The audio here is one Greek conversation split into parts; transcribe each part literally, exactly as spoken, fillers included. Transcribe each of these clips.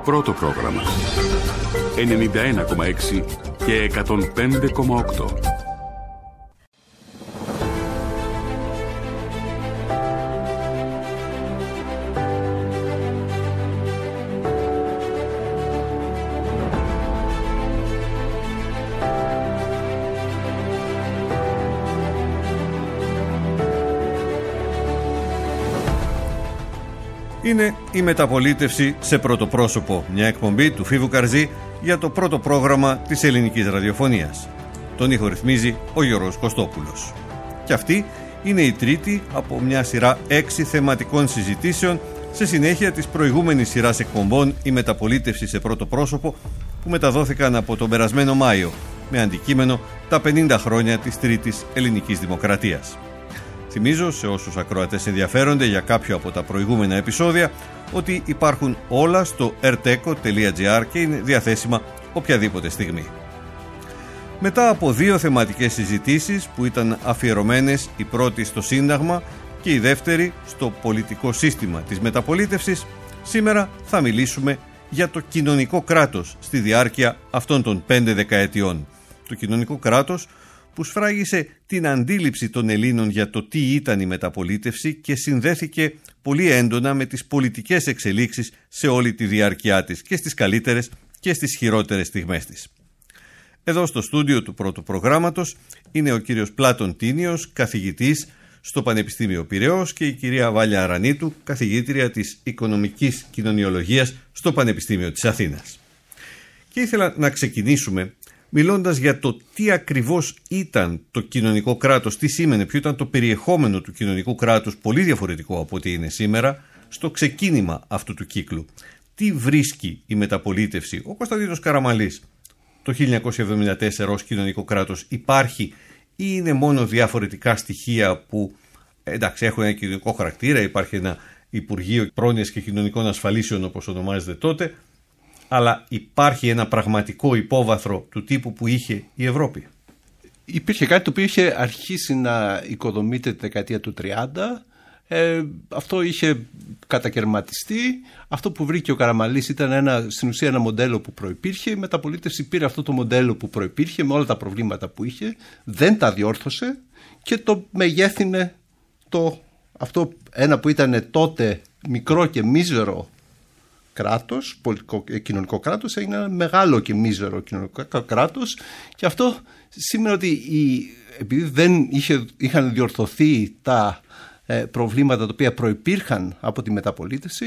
Πρώτο πρόγραμμα ενενήντα ένα κόμμα έξι και εκατόν πέντε κόμμα οκτώ. Είναι η μεταπολίτευση σε πρώτο πρόσωπο, μια εκπομπή του Φίβου Καρζή για το πρώτο πρόγραμμα της ελληνικής ραδιοφωνίας. Τον ήχο ρυθμίζει ο Γιώργος Κωστόπουλος. Και αυτή είναι η τρίτη από μια σειρά έξι θεματικών συζητήσεων σε συνέχεια της προηγούμενης σειράς εκπομπών «Η μεταπολίτευση σε πρώτο πρόσωπο» που μεταδόθηκαν από τον περασμένο Μάιο με αντικείμενο τα πενήντα χρόνια της Τρίτης Ελληνικής Δημοκρατίας. Θυμίζω σε όσους ακροατές ενδιαφέρονται για κάποιο από τα προηγούμενα επεισόδια ότι υπάρχουν όλα στο erteco τελεία gr και είναι διαθέσιμα οποιαδήποτε στιγμή. Μετά από δύο θεματικές συζητήσεις που ήταν αφιερωμένες, η πρώτη στο Σύνταγμα και η δεύτερη στο πολιτικό σύστημα της μεταπολίτευσης, σήμερα θα μιλήσουμε για το κοινωνικό κράτος στη διάρκεια αυτών των πέντε δεκαετιών. Το κοινωνικό κράτος που σφράγισε την αντίληψη των Ελλήνων για το τι ήταν η μεταπολίτευση και συνδέθηκε πολύ έντονα με τις πολιτικές εξελίξεις σε όλη τη διάρκεια της, και στις καλύτερες και στις χειρότερες στιγμές της. Εδώ στο στούντιο του πρώτου προγράμματος είναι ο κύριος Πλάτων Τίνιος, καθηγητής στο Πανεπιστήμιο Πειραιώς, και η κυρία Βάλια Αρανίτου, καθηγήτρια της Οικονομικής Κοινωνιολογίας στο Πανεπιστήμιο της Αθήνας. Και ήθελα να ξεκινήσουμε μιλώντας για το τι ακριβώς ήταν το κοινωνικό κράτος, τι σήμαινε, ποιο ήταν το περιεχόμενο του κοινωνικού κράτους, πολύ διαφορετικό από ό,τι είναι σήμερα, στο ξεκίνημα αυτού του κύκλου. Τι βρίσκει η μεταπολίτευση, ο Κωνσταντίνος Καραμανλής, το χίλια εννιακόσια εβδομήντα τέσσερα ως κοινωνικό κράτος υπάρχει, ή είναι μόνο διαφορετικά στοιχεία που εντάξει έχουν ένα κοινωνικό χαρακτήρα, υπάρχει ένα Υπουργείο Πρόνοιας και Κοινωνικών Ασφαλίσεων όπως ονομάζεται τότε, αλλά υπάρχει ένα πραγματικό υπόβαθρο του τύπου που είχε η Ευρώπη? Υπήρχε κάτι το οποίο είχε αρχίσει να οικοδομείται τη δεκαετία του τριάντα. Ε, αυτό είχε κατακαιρματιστεί. Αυτό που βρήκε ο Καραμανλής ήταν ένα, στην ουσία ένα μοντέλο που προϋπήρχε. Η μεταπολίτευση πήρε αυτό το μοντέλο που προϋπήρχε με όλα τα προβλήματα που είχε, δεν τα διόρθωσε και το μεγέθυνε το, αυτό ένα που ήταν τότε μικρό και μίζερο κράτος, πολιτικό, κοινωνικό κράτος, έγινε ένα μεγάλο και μίζερο κοινωνικό κράτος, και αυτό σημαίνει ότι η, επειδή δεν είχε, είχαν διορθωθεί τα ε, προβλήματα τα οποία προϋπήρχαν από τη μεταπολίτευση,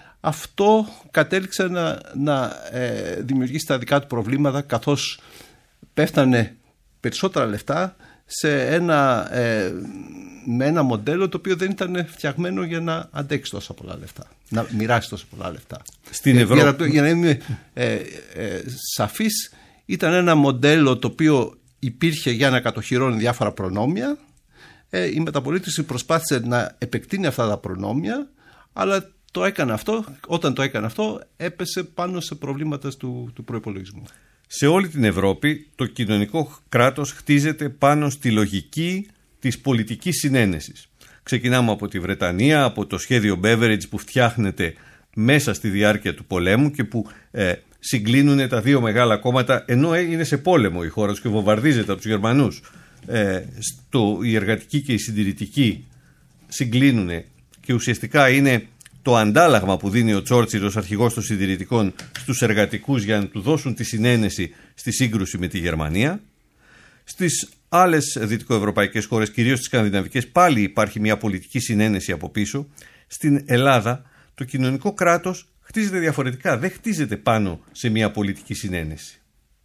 αυτό κατέληξε να, να ε, δημιουργήσει τα δικά του προβλήματα, καθώς πέφτανε περισσότερα λεφτά σε ένα, ε, με ένα μοντέλο το οποίο δεν ήταν φτιαγμένο για να αντέξει τόσα πολλά λεφτά, να μοιράσει τόσα πολλά λεφτά. Στην Ευρώπη. Για να, για να είμαι ε, ε, σαφής, ήταν ένα μοντέλο το οποίο υπήρχε για να κατοχυρώνει διάφορα προνόμια. Ε, η μεταπολίτευση προσπάθησε να επεκτείνει αυτά τα προνόμια, αλλά το έκανε αυτό, όταν το έκανε αυτό έπεσε πάνω σε προβλήματα του, του προϋπολογισμού. Σε όλη την Ευρώπη το κοινωνικό κράτος χτίζεται πάνω στη λογική της πολιτικής συνένεσης. Ξεκινάμε από τη Βρετανία, από το σχέδιο Beveridge που φτιάχνεται μέσα στη διάρκεια του πολέμου και που ε, συγκλίνουν τα δύο μεγάλα κόμματα, ενώ είναι σε πόλεμο η χώρα τους και βομβαρδίζεται από τους Γερμανούς. Ε, στο, η εργατική και η συντηρητική συγκλίνουν και ουσιαστικά είναι το αντάλλαγμα που δίνει ο Τσόρτσιλ ως αρχηγός των συντηρητικών στους εργατικούς για να του δώσουν τη συνένεση στη σύγκρουση με τη Γερμανία. Στις άλλες δυτικοευρωπαϊκές χώρες, κυρίως στις σκανδιναβικές, πάλι υπάρχει μια πολιτική συνένεση από πίσω. Στην Ελλάδα το κοινωνικό κράτος χτίζεται διαφορετικά, δεν χτίζεται πάνω σε μια πολιτική συνένεση.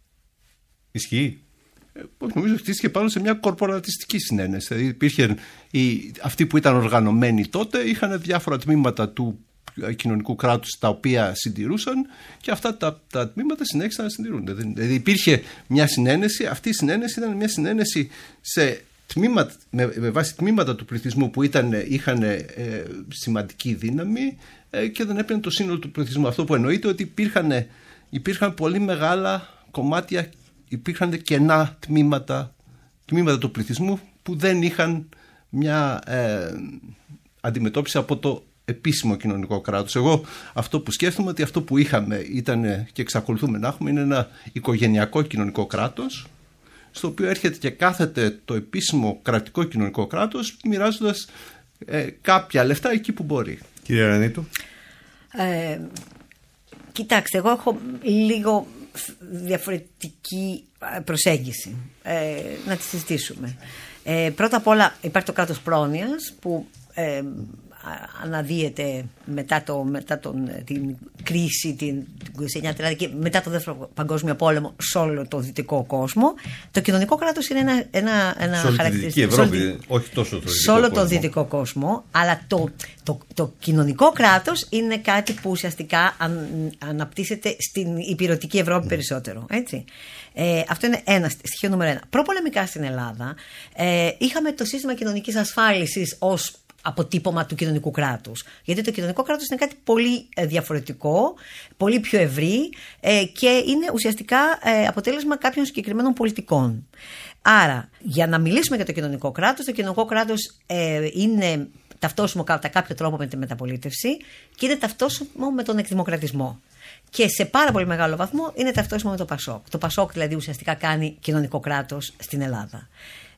Ισχύει? Νομίζω χτίστηκε πάνω σε μια κορπορατιστική συνένεση. Δηλαδή υπήρχε οι, αυτοί που ήταν οργανωμένοι τότε είχαν διάφορα τμήματα του κοινωνικού κράτους τα οποία συντηρούσαν, και αυτά τα, τα τμήματα συνέχισαν να συντηρούνται. Δηλαδή υπήρχε μια συνένεση, αυτή η συνένεση ήταν μια συνένεση σε τμήματα, με, με βάση τμήματα του πληθυσμού που ήταν, είχαν ε, σημαντική δύναμη ε, και δεν έπαιρνε το σύνολο του πληθυσμού. Αυτό που εννοείται ότι υπήρχαν, υπήρχαν πολύ μεγάλα κομμάτια, υπήρχαν κενά τμήματα, τμήματα του πληθυσμού που δεν είχαν μια ε, αντιμετώπιση από το επίσημο κοινωνικό κράτος. Εγώ αυτό που σκέφτομαι ότι αυτό που είχαμε ήταν και εξακολουθούμε να έχουμε είναι ένα οικογενειακό κοινωνικό κράτος, στο οποίο έρχεται και κάθεται το επίσημο κρατικό κοινωνικό κράτος μοιράζοντας ε, κάποια λεφτά εκεί που μπορεί. Κύριε Ρανίτου. Ε, κοιτάξτε, εγώ έχω λίγο διαφορετική προσέγγιση. Ε, να τη συζητήσουμε. Ε, πρώτα απ' όλα υπάρχει το κράτος πρόνοιας που ε, αναδύεται μετά, το, μετά τον, την κρίση την, την είκοσι εννιά τριάντα και μετά το δεύτερο παγκόσμιο πόλεμο σε όλο το δυτικό κόσμο. Το κοινωνικό κράτος είναι ένα, ένα, ένα χαρακτηριστικό. Σε όλη τη Ευρώπη, όχι τόσο το δυτικό σε όλο κόσμο. το δυτικό κόσμο, αλλά το, το, το κοινωνικό κράτος είναι κάτι που ουσιαστικά αν, αναπτύσσεται στην υπηρετική Ευρώπη mm. περισσότερο. Έτσι. Ε, αυτό είναι ένα στοιχείο νούμερο ένα. Προπολεμικά στην Ελλάδα ε, είχαμε το σύστημα κοινωνικής ασφάλισης ως αποτύπωμα του κοινωνικού κράτους. Γιατί το κοινωνικό κράτος είναι κάτι πολύ διαφορετικό, πολύ πιο ευρύ ε, και είναι ουσιαστικά ε, αποτέλεσμα κάποιων συγκεκριμένων πολιτικών. Άρα, για να μιλήσουμε για το κοινωνικό κράτος, το κοινωνικό κράτος ε, είναι ταυτόσιμο κατά κάποιο τρόπο με τη μεταπολίτευση και είναι ταυτόσιμο με τον εκδημοκρατισμό. Και σε πάρα πολύ μεγάλο βαθμό είναι ταυτόσιμο με το Πασόκ. Το Πασόκ δηλαδή ουσιαστικά κάνει κοινωνικό κράτος στην Ελλάδα.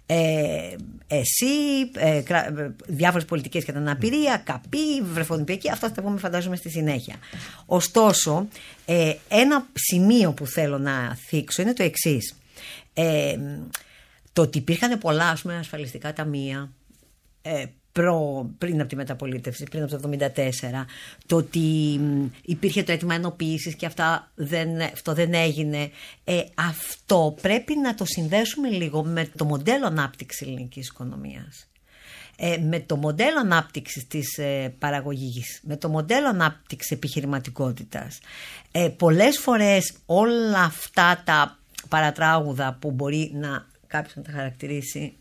Ε, εσύ, ε, διάφορες πολιτικές για την αναπηρία, ΚΑΠΗ, βρεφονιπιακή, αυτά θα τα πούμε φαντάζομαι στη συνέχεια. Ωστόσο, ε, ένα σημείο που θέλω να θίξω είναι το εξής. Ε, το ότι υπήρχαν πολλά ας πούμε, ασφαλιστικά ταμεία ε, προ, πριν από τη μεταπολίτευση, πριν από το εβδομήντα τέσσερα, το ότι υπήρχε το αίτημα ενοποίησης και αυτά δεν, αυτό δεν έγινε, ε, αυτό πρέπει να το συνδέσουμε λίγο με το μοντέλο ανάπτυξης ελληνικής οικονομίας. Ε, με το μοντέλο ανάπτυξης της ε, παραγωγής, με το μοντέλο ανάπτυξης επιχειρηματικότητας. Ε, πολλές φορές όλα αυτά τα παρατράγουδα που μπορεί να κάποιος να τα χαρακτηρίσει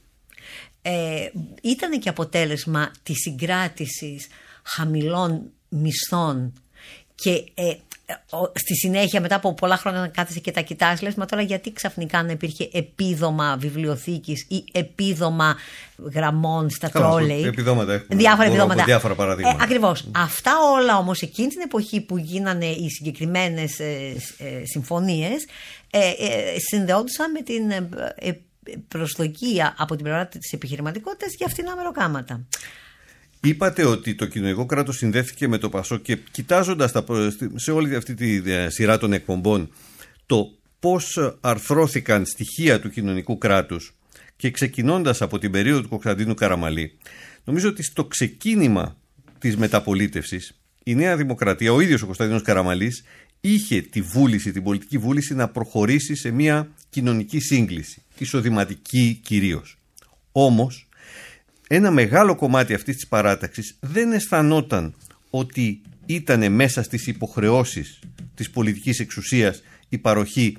Ε, ήταν και αποτέλεσμα της συγκράτησης χαμηλών μισθών και ε, στη συνέχεια μετά από πολλά χρόνια να κάθεσαι και τα κοιτάς λες, μα τώρα γιατί ξαφνικά να υπήρχε επίδομα βιβλιοθήκης ή επίδομα γραμμών στα τρόλεϊ, επιδόματα έχουμε, διάφορα επιδόματα, διάφορα παραδείγματα. Ε, ακριβώς. Mm. Αυτά όλα όμως εκείνη την εποχή που γίνανε οι συγκεκριμένες ε, ε, συμφωνίες ε, ε, συνδεόντουσαν με την ε, ε, προσδοκία από την πλευρά της επιχειρηματικότητας για φθηνά μεροκάματα. Είπατε ότι το κοινωνικό κράτος συνδέθηκε με το Πασόκ και κοιτάζοντας τα, σε όλη αυτή τη σειρά των εκπομπών το πώς αρθρώθηκαν στοιχεία του κοινωνικού κράτους και ξεκινώντας από την περίοδο του Κωνσταντίνου Καραμαλή, νομίζω ότι στο ξεκίνημα της μεταπολίτευσης η Νέα Δημοκρατία, ο ίδιος ο Κωνσταντίνος Καραμαλής, είχε τη βούληση, την πολιτική βούληση να προχωρήσει σε μια κοινωνική σύγκληση, εισοδηματική κυρίως. Όμως, ένα μεγάλο κομμάτι αυτής της παράταξης δεν αισθανόταν ότι ήταν μέσα στις υποχρεώσεις της πολιτικής εξουσίας η παροχή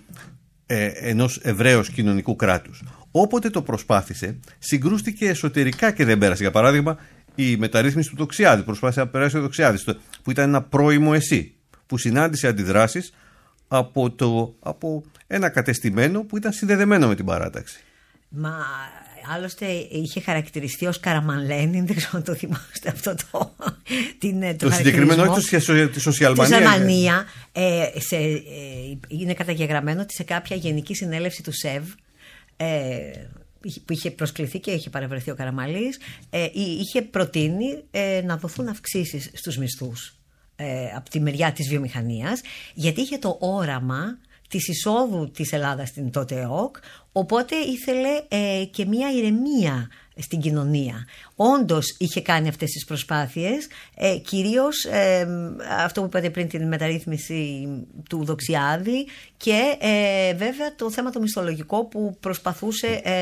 ε, ενός ευρέως κοινωνικού κράτους. Όποτε το προσπάθησε, συγκρούστηκε εσωτερικά και δεν πέρασε. Για παράδειγμα, η μεταρρύθμιση του Δοξιάδη, προσπάθησε να περάσει ο Δοξιάδης, που ήταν ένα πρώιμο εσύ, που συνάντησε αντιδράσεις από, το, από ένα κατεστημένο που ήταν συνδεδεμένο με την παράταξη. Μα άλλωστε είχε χαρακτηριστεί ως Καραμανλένιν, δεν ξέρω αν το θυμάστε αυτό το, την, το, το συγκεκριμένο όχι τη Σοσιαλμανία. Τη Σοσιαλμανία ε, σε, ε, είναι καταγεγραμμένο ότι σε κάποια γενική συνέλευση του ΣΕΒ ε, που είχε προσκληθεί και είχε παρευρεθεί ο Καραμαλής, ε, είχε προτείνει ε, να δοθούν αυξήσεις στους μισθούς ε, από τη μεριά της βιομηχανίας, γιατί είχε το όραμα της εισόδου της Ελλάδας στην τότε ΕΟΚ, οπότε ήθελε ε, και μια ηρεμία στην κοινωνία. Όντως είχε κάνει αυτές τις προσπάθειες, ε, κυρίως ε, αυτό που είπατε πριν, την μεταρρύθμιση του Δοξιάδη και ε, βέβαια το θέμα το μισθολογικό που προσπαθούσε ε,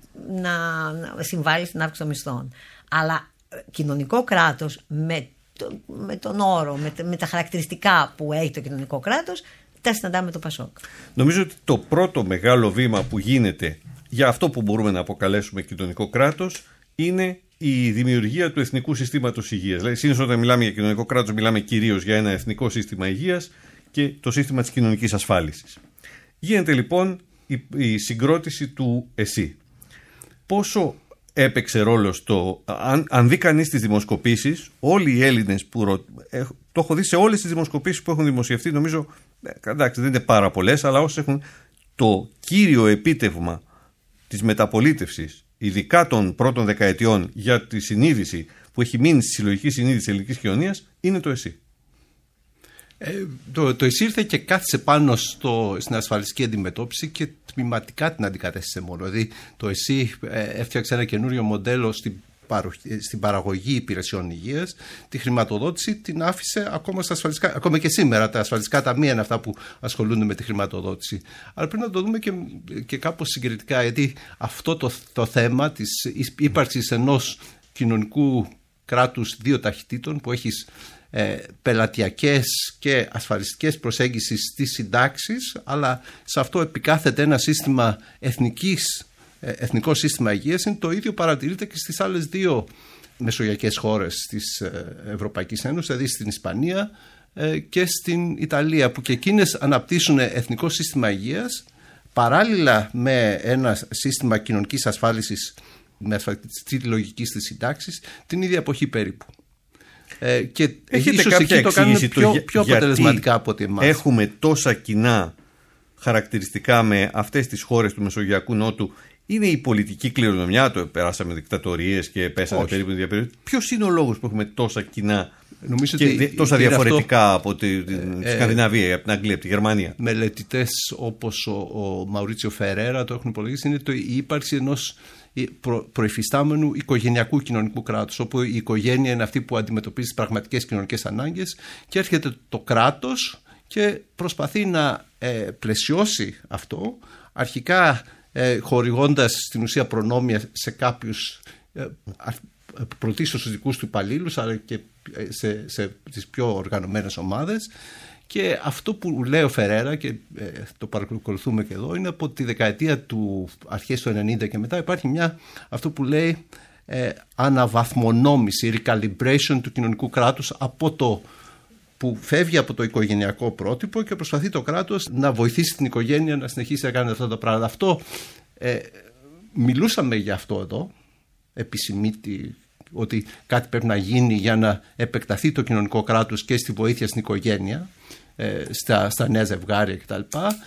να, να συμβάλλει στην αύξηση των μισθών. Αλλά ε, κοινωνικό κράτος με, το, με τον όρο, με, με τα χαρακτηριστικά που έχει το κοινωνικό κράτος, τα συναντάμε το Πασόκ. Νομίζω ότι το πρώτο μεγάλο βήμα που γίνεται για αυτό που μπορούμε να αποκαλέσουμε κοινωνικό κράτος είναι η δημιουργία του Εθνικού Συστήματος Υγείας. Δηλαδή, συνήθως όταν μιλάμε για κοινωνικό κράτος, μιλάμε κυρίως για ένα εθνικό σύστημα υγείας και το σύστημα της κοινωνικής ασφάλισης. Γίνεται λοιπόν η, η συγκρότηση του ΕΣΥ. Πόσο έπαιξε ρόλο στο... Αν, αν δει κανείς τις δημοσκοπήσεις, όλοι οι Έλληνες που... Ρω... Το έχω δει σε όλες τις δημοσκοπήσεις που έχουν δημοσιευτεί, νομίζω, εντάξει δεν είναι πάρα πολλές, αλλά όσες έχουν το κύριο επίτευγμα της μεταπολίτευσης, ειδικά των πρώτων δεκαετιών, για τη συνείδηση που έχει μείνει στη συλλογική συνείδηση της ελληνικής κοινωνίας, είναι το ΕΣΥ. Ε, το, το ΕΣΥ ήρθε και κάθισε πάνω στο, στην ασφαλιστική αντιμετώπιση και τμηματικά την αντικατέστησε μόνο. Δηλαδή το ΕΣΥ ε, έφτιαξε ένα καινούριο μοντέλο στην, παροχή, στην παραγωγή υπηρεσιών υγείας. Τη χρηματοδότηση την άφησε ακόμα στα ασφαλιστικά. Ακόμα και σήμερα τα ασφαλιστικά ταμεία είναι αυτά που ασχολούνται με τη χρηματοδότηση. Αλλά πρέπει να το δούμε και, και κάπως συγκριτικά, γιατί αυτό το, το θέμα της ύπαρξης ενός κοινωνικού κράτους δύο ταχυτήτων που έχεις ε, πελατειακές και ασφαλιστικές προσέγγισεις στις συντάξεις, αλλά σε αυτό επικάθεται ένα σύστημα εθνικής, ε, εθνικό σύστημα υγείας, είναι το ίδιο παρατηρείται και στις άλλες δύο μεσογειακές χώρες της ε, Ευρωπαϊκής Ένωσης, δηλαδή στην Ισπανία ε, και στην Ιταλία, που και εκείνες αναπτύσσουν εθνικό σύστημα υγείας παράλληλα με ένα σύστημα κοινωνικής ασφάλισης με ασφαλιστική λογική στις συντάξεις την ίδια εποχή περίπου. Ε, και έχετε ίσως κάποια εκεί το κάνουν εξήγηση πιο, το πιο αποτελεσματικά από ότι εμάς. Έχουμε τόσα κοινά χαρακτηριστικά με αυτές τις χώρες του Μεσογειακού Νότου? Είναι η πολιτική κληρονομιά, το περάσαμε δικτατορίες και πέσαμε Όχι. περίπου διαπεριόδους? Ποιος είναι ο λόγος που έχουμε τόσα κοινά Νομίζω και ότι τόσα διαφορετικά αυτό, από τη, την ε, Σκανδιναβία, από την Αγγλία, από τη Γερμανία? Μελετητές όπως ο, ο Μαουρίτσιο Φερέρα το έχουν υπολογίσει, είναι το, η ύπαρξη ενός προ, προϊφιστάμενου οικογενειακού κοινωνικού κράτους, όπου η οικογένεια είναι αυτή που αντιμετωπίζει τις πραγματικές κοινωνικές ανάγκες και έρχεται το κράτος και προσπαθεί να ε, πλαισιώσει αυτό, αρχικά ε, χορηγώντας στην ουσία προνόμια σε κάποιους ε, πρωτίστως στους δικούς του υπαλλήλους, αλλά και σε, σε τις πιο οργανωμένες ομάδες. Και αυτό που λέει ο Φερέρα, και ε, το παρακολουθούμε και εδώ, είναι από τη δεκαετία του αρχές του ενενήντα και μετά υπάρχει μια, αυτό που λέει ε, αναβαθμονόμηση, recalibration του κοινωνικού κράτους, από το που φεύγει από το οικογενειακό πρότυπο και προσπαθεί το κράτος να βοηθήσει την οικογένεια να συνεχίσει να κάνει αυτά τα πράγματα. Αυτό ε, μιλούσαμε για αυτό εδώ, επισημήτη ότι κάτι πρέπει να γίνει για να επεκταθεί το κοινωνικό κράτος και στη βοήθεια στην οικογένεια, ε, στα, στα νέα ζευγάρια κτλ.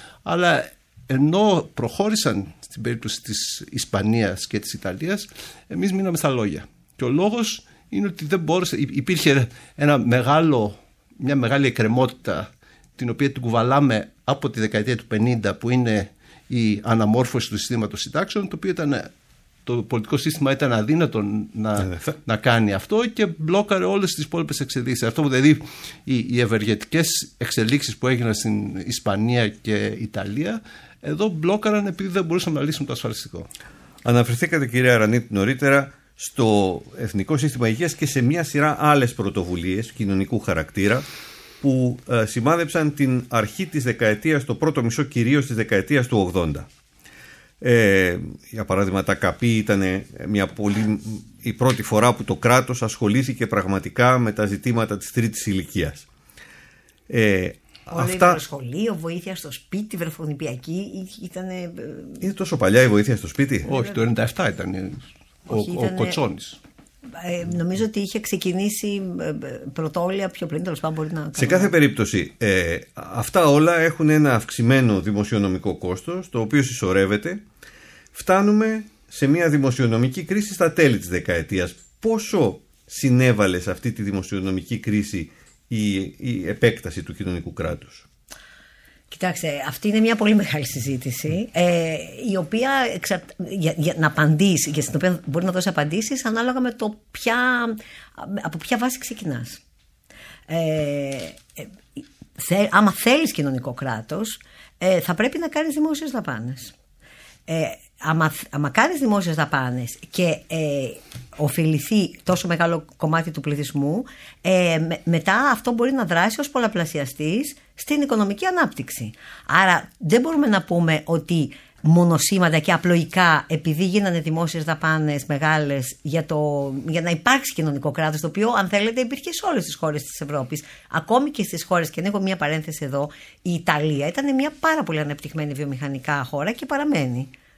Αλλά ενώ προχώρησαν στην περίπτωση της Ισπανίας και της Ιταλίας, εμείς μείναμε στα λόγια. Και ο λόγος είναι ότι δεν μπόρεσε, υπήρχε ένα μεγάλο, μια μεγάλη εκκρεμότητα, την οποία την κουβαλάμε από τη δεκαετία του πενήντα, που είναι η αναμόρφωση του συστήματος συντάξεων, το οποίο ήταν... Το πολιτικό σύστημα ήταν αδύνατο να, ναι, να κάνει αυτό και μπλόκαρε όλες τις υπόλοιπες εξελίξεις. Αυτό που δηλαδή οι, οι ευεργετικές εξελίξεις που έγιναν στην Ισπανία και Ιταλία, εδώ μπλόκαραν επειδή δεν μπορούσαμε να λύσουμε το ασφαλιστικό. Αναφερθήκατε, κυρία Αρανίτη, νωρίτερα στο Εθνικό Σύστημα Υγείας και σε μια σειρά άλλες πρωτοβουλίες κοινωνικού χαρακτήρα που ε, σημάδεψαν την αρχή της δεκαετίας, το πρώτο μισό κυρίως της δεκαετίας του ογδόντα. Ε, για παράδειγμα, τα ΚΑΠΗ ήταν μια πολύ, η πρώτη φορά που το κράτος ασχολήθηκε πραγματικά με τα ζητήματα της τρίτης ηλικίας. Ε, αυτά... Το σχολείο, βοήθεια στο σπίτι, βρεφονιπιακή ήταν... Είναι τόσο παλιά η βοήθεια στο σπίτι? Όχι, το ενενήντα επτά ήταν ο, Όχι, ο, ο Κοτσόνης. Ε, νομίζω ότι είχε ξεκινήσει πρωτόλια πιο πριν, τέλος πάντων μπορεί να... Σε κάθε περίπτωση, ε, αυτά όλα έχουν ένα αυξημένο δημοσιονομικό κόστος, το οποίο συσσωρεύεται. Φτάνουμε σε μια δημοσιονομική κρίση στα τέλη της δεκαετίας. Πόσο συνέβαλε σε αυτή τη δημοσιονομική κρίση η, η επέκταση του κοινωνικού κράτους? Κοιτάξτε, αυτή είναι μια πολύ μεγάλη συζήτηση, ε, η οποία εξα... για, για να απαντήσει και στην οποία μπορεί να δώσει απαντήσεις ανάλογα με το ποια, από ποια βάση ξεκινάς. Ε, ε, θε, άμα θέλεις κοινωνικό κράτος, ε, θα πρέπει να κάνεις δημόσιες δαπάνες. Ε, άμα, άμα κάνεις δημόσιες δαπάνες και ε, ωφεληθεί τόσο μεγάλο κομμάτι του πληθυσμού, ε, με, μετά αυτό μπορεί να δράσει ως πολλαπλασιαστής στην οικονομική ανάπτυξη. Άρα δεν μπορούμε να πούμε ότι μονοσήμαντα και απλοϊκά, επειδή γίνανε δημόσιες δαπάνες μεγάλες για, το, για να υπάρξει κοινωνικό κράτος, το οποίο αν θέλετε υπήρχε σε όλες τις χώρες της Ευρώπης, ακόμη και στις χώρες, και έχω μια παρένθεση εδώ, η Ιταλία ήταν μια πάρα πολύ ανεπτυγμένη βιομηχανικά χώρα και παραμένει.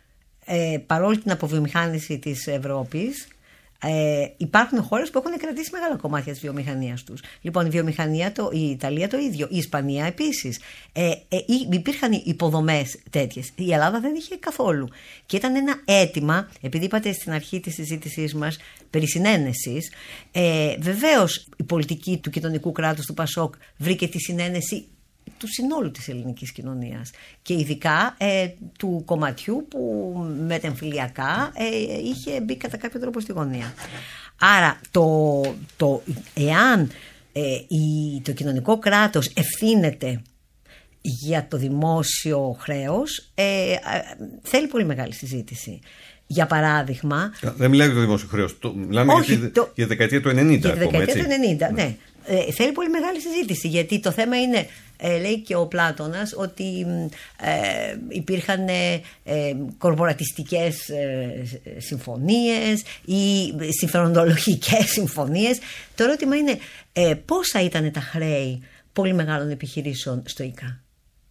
ε, παρόλη την αποβιομηχάνηση της Ευρώπης, Ε, υπάρχουν χώρες που έχουν κρατήσει μεγάλα κομμάτια της βιομηχανίας τους. Λοιπόν, η βιομηχανία, το, η Ιταλία το ίδιο, η Ισπανία επίσης. Ε, ε, υπήρχαν υποδομές τέτοιες. Η Ελλάδα δεν είχε καθόλου. Και ήταν ένα αίτημα, επειδή είπατε στην αρχή της συζήτησής μας περί συνένεσης, ε, βεβαίως η πολιτική του κοινωνικού κράτους του Πασόκ βρήκε τη συνένεση του συνόλου της ελληνικής κοινωνίας και ειδικά ε, του κομματιού που μετεμφυλιακά ε, είχε μπει κατά κάποιο τρόπο στη γωνία. Άρα το, το, εάν ε, η, το κοινωνικό κράτος ευθύνεται για το δημόσιο χρέος, ε, ε, θέλει πολύ μεγάλη συζήτηση. Για παράδειγμα... Δεν μιλάμε για το δημόσιο χρέος, το, μιλάμε όχι, για, τη, το, για τη δεκαετία του ενενήντα. Για τη ακόμα, δεκαετία έτσι. του ενενήντα, ναι. Ε, θέλει πολύ μεγάλη συζήτηση, γιατί το θέμα είναι, ε, λέει και ο Πλάτωνας, ότι ε, υπήρχαν ε, ε, κορπορατιστικές ε, συμφωνίες ή συμφεροντολογικές συμφωνίες. Το ερώτημα είναι ε, πόσα ήταν τα χρέη πολύ μεγάλων επιχειρήσεων στο ΙΚΑ.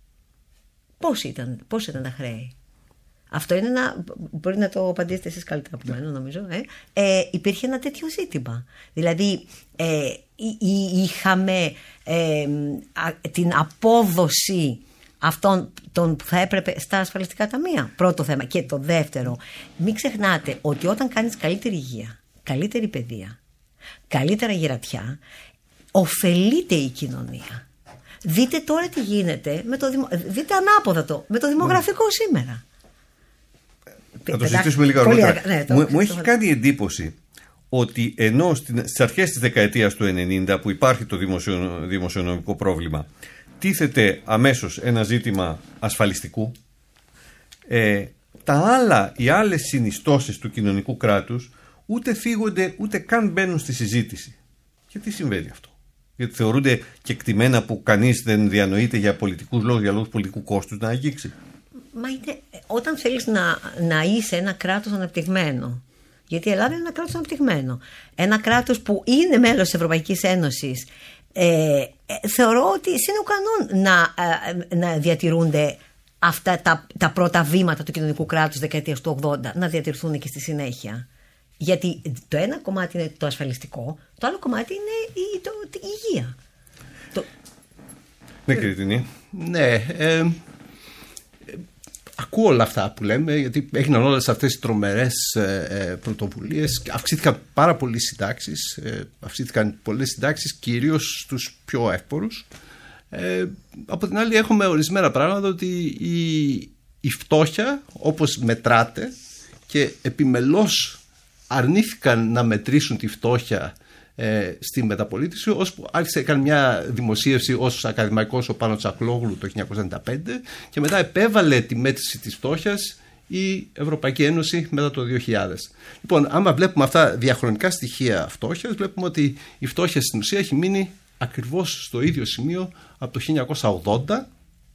Πώς ήταν, πώς ήταν τα χρέη. Αυτό είναι ένα. Μπορεί να το απαντήσετε εσείς καλύτερα από μένα, νομίζω. Ε. Ε, υπήρχε ένα τέτοιο ζήτημα. Δηλαδή, ε, είχαμε ε, α, την απόδοση αυτών των που θα έπρεπε στα ασφαλιστικά ταμεία. Πρώτο θέμα. Και το δεύτερο, μην ξεχνάτε ότι όταν κάνεις καλύτερη υγεία, καλύτερη παιδεία, καλύτερα γερατιά, ωφελείται η κοινωνία. Δείτε τώρα τι γίνεται, με το δημο... δείτε ανάποδα το, με το δημογραφικό mm. σήμερα. Θα το συζητήσουμε λίγο αργότερα. Ναι, μου, μου έχει κάνει εντύπωση ότι ενώ στις αρχές της δεκαετίας του ενενήντα που υπάρχει το δημοσιο, δημοσιονομικό πρόβλημα, τίθεται αμέσως ένα ζήτημα ασφαλιστικού, ε, τα άλλα, οι άλλες συνιστώσεις του κοινωνικού κράτους ούτε θίγονται ούτε καν μπαίνουν στη συζήτηση. Και τι συμβαίνει αυτό? Γιατί θεωρούνται κεκτημένα που κανείς δεν διανοείται για πολιτικούς λόγους, για λόγους πολιτικού κόστους να αγγίξει. Μα είναι, όταν θέλεις να, να είσαι ένα κράτος αναπτυγμένο, γιατί η Ελλάδα είναι ένα κράτος αναπτυγμένο, ένα κράτος που είναι μέλος της Ευρωπαϊκής Ένωσης, ε, ε, θεωρώ ότι είναι ο κανόν να, ε, να διατηρούνται αυτά τα, τα πρώτα βήματα του κοινωνικού κράτους δεκαετίας του ογδόντα, να διατηρηθούν και στη συνέχεια. Γιατί το ένα κομμάτι είναι το ασφαλιστικό, το άλλο κομμάτι είναι η, το, η υγεία. Το... Ναι, κύριε Τινή. Ναι, ε, ακούω όλα αυτά που λέμε, γιατί έγιναν όλες αυτές οι τρομερές ε, πρωτοβουλίες. Αυξήθηκαν πάρα πολλές συντάξεις, ε, αυξήθηκαν πολλές συντάξεις, κυρίως στους πιο εύπορους. Ε, από την άλλη έχουμε ορισμένα πράγματα ότι η, η φτώχεια, όπως μετράται, και επιμελώς αρνήθηκαν να μετρήσουν τη φτώχεια ε, στη μεταπολίτευση, ώσπου άρχισε έκανε μια δημοσίευση ως ακαδημαϊκός ο Πάνος Τσακλόγλου το χίλια εννιακόσια ενενήντα πέντε και μετά επέβαλε τη μέτρηση της φτώχειας η Ευρωπαϊκή Ένωση μετά το δύο χιλιάδες. Λοιπόν, άμα βλέπουμε αυτά διαχρονικά στοιχεία φτώχειας, βλέπουμε ότι η φτώχεια στην ουσία έχει μείνει ακριβώς στο ίδιο σημείο από το χίλια εννιακόσια ογδόντα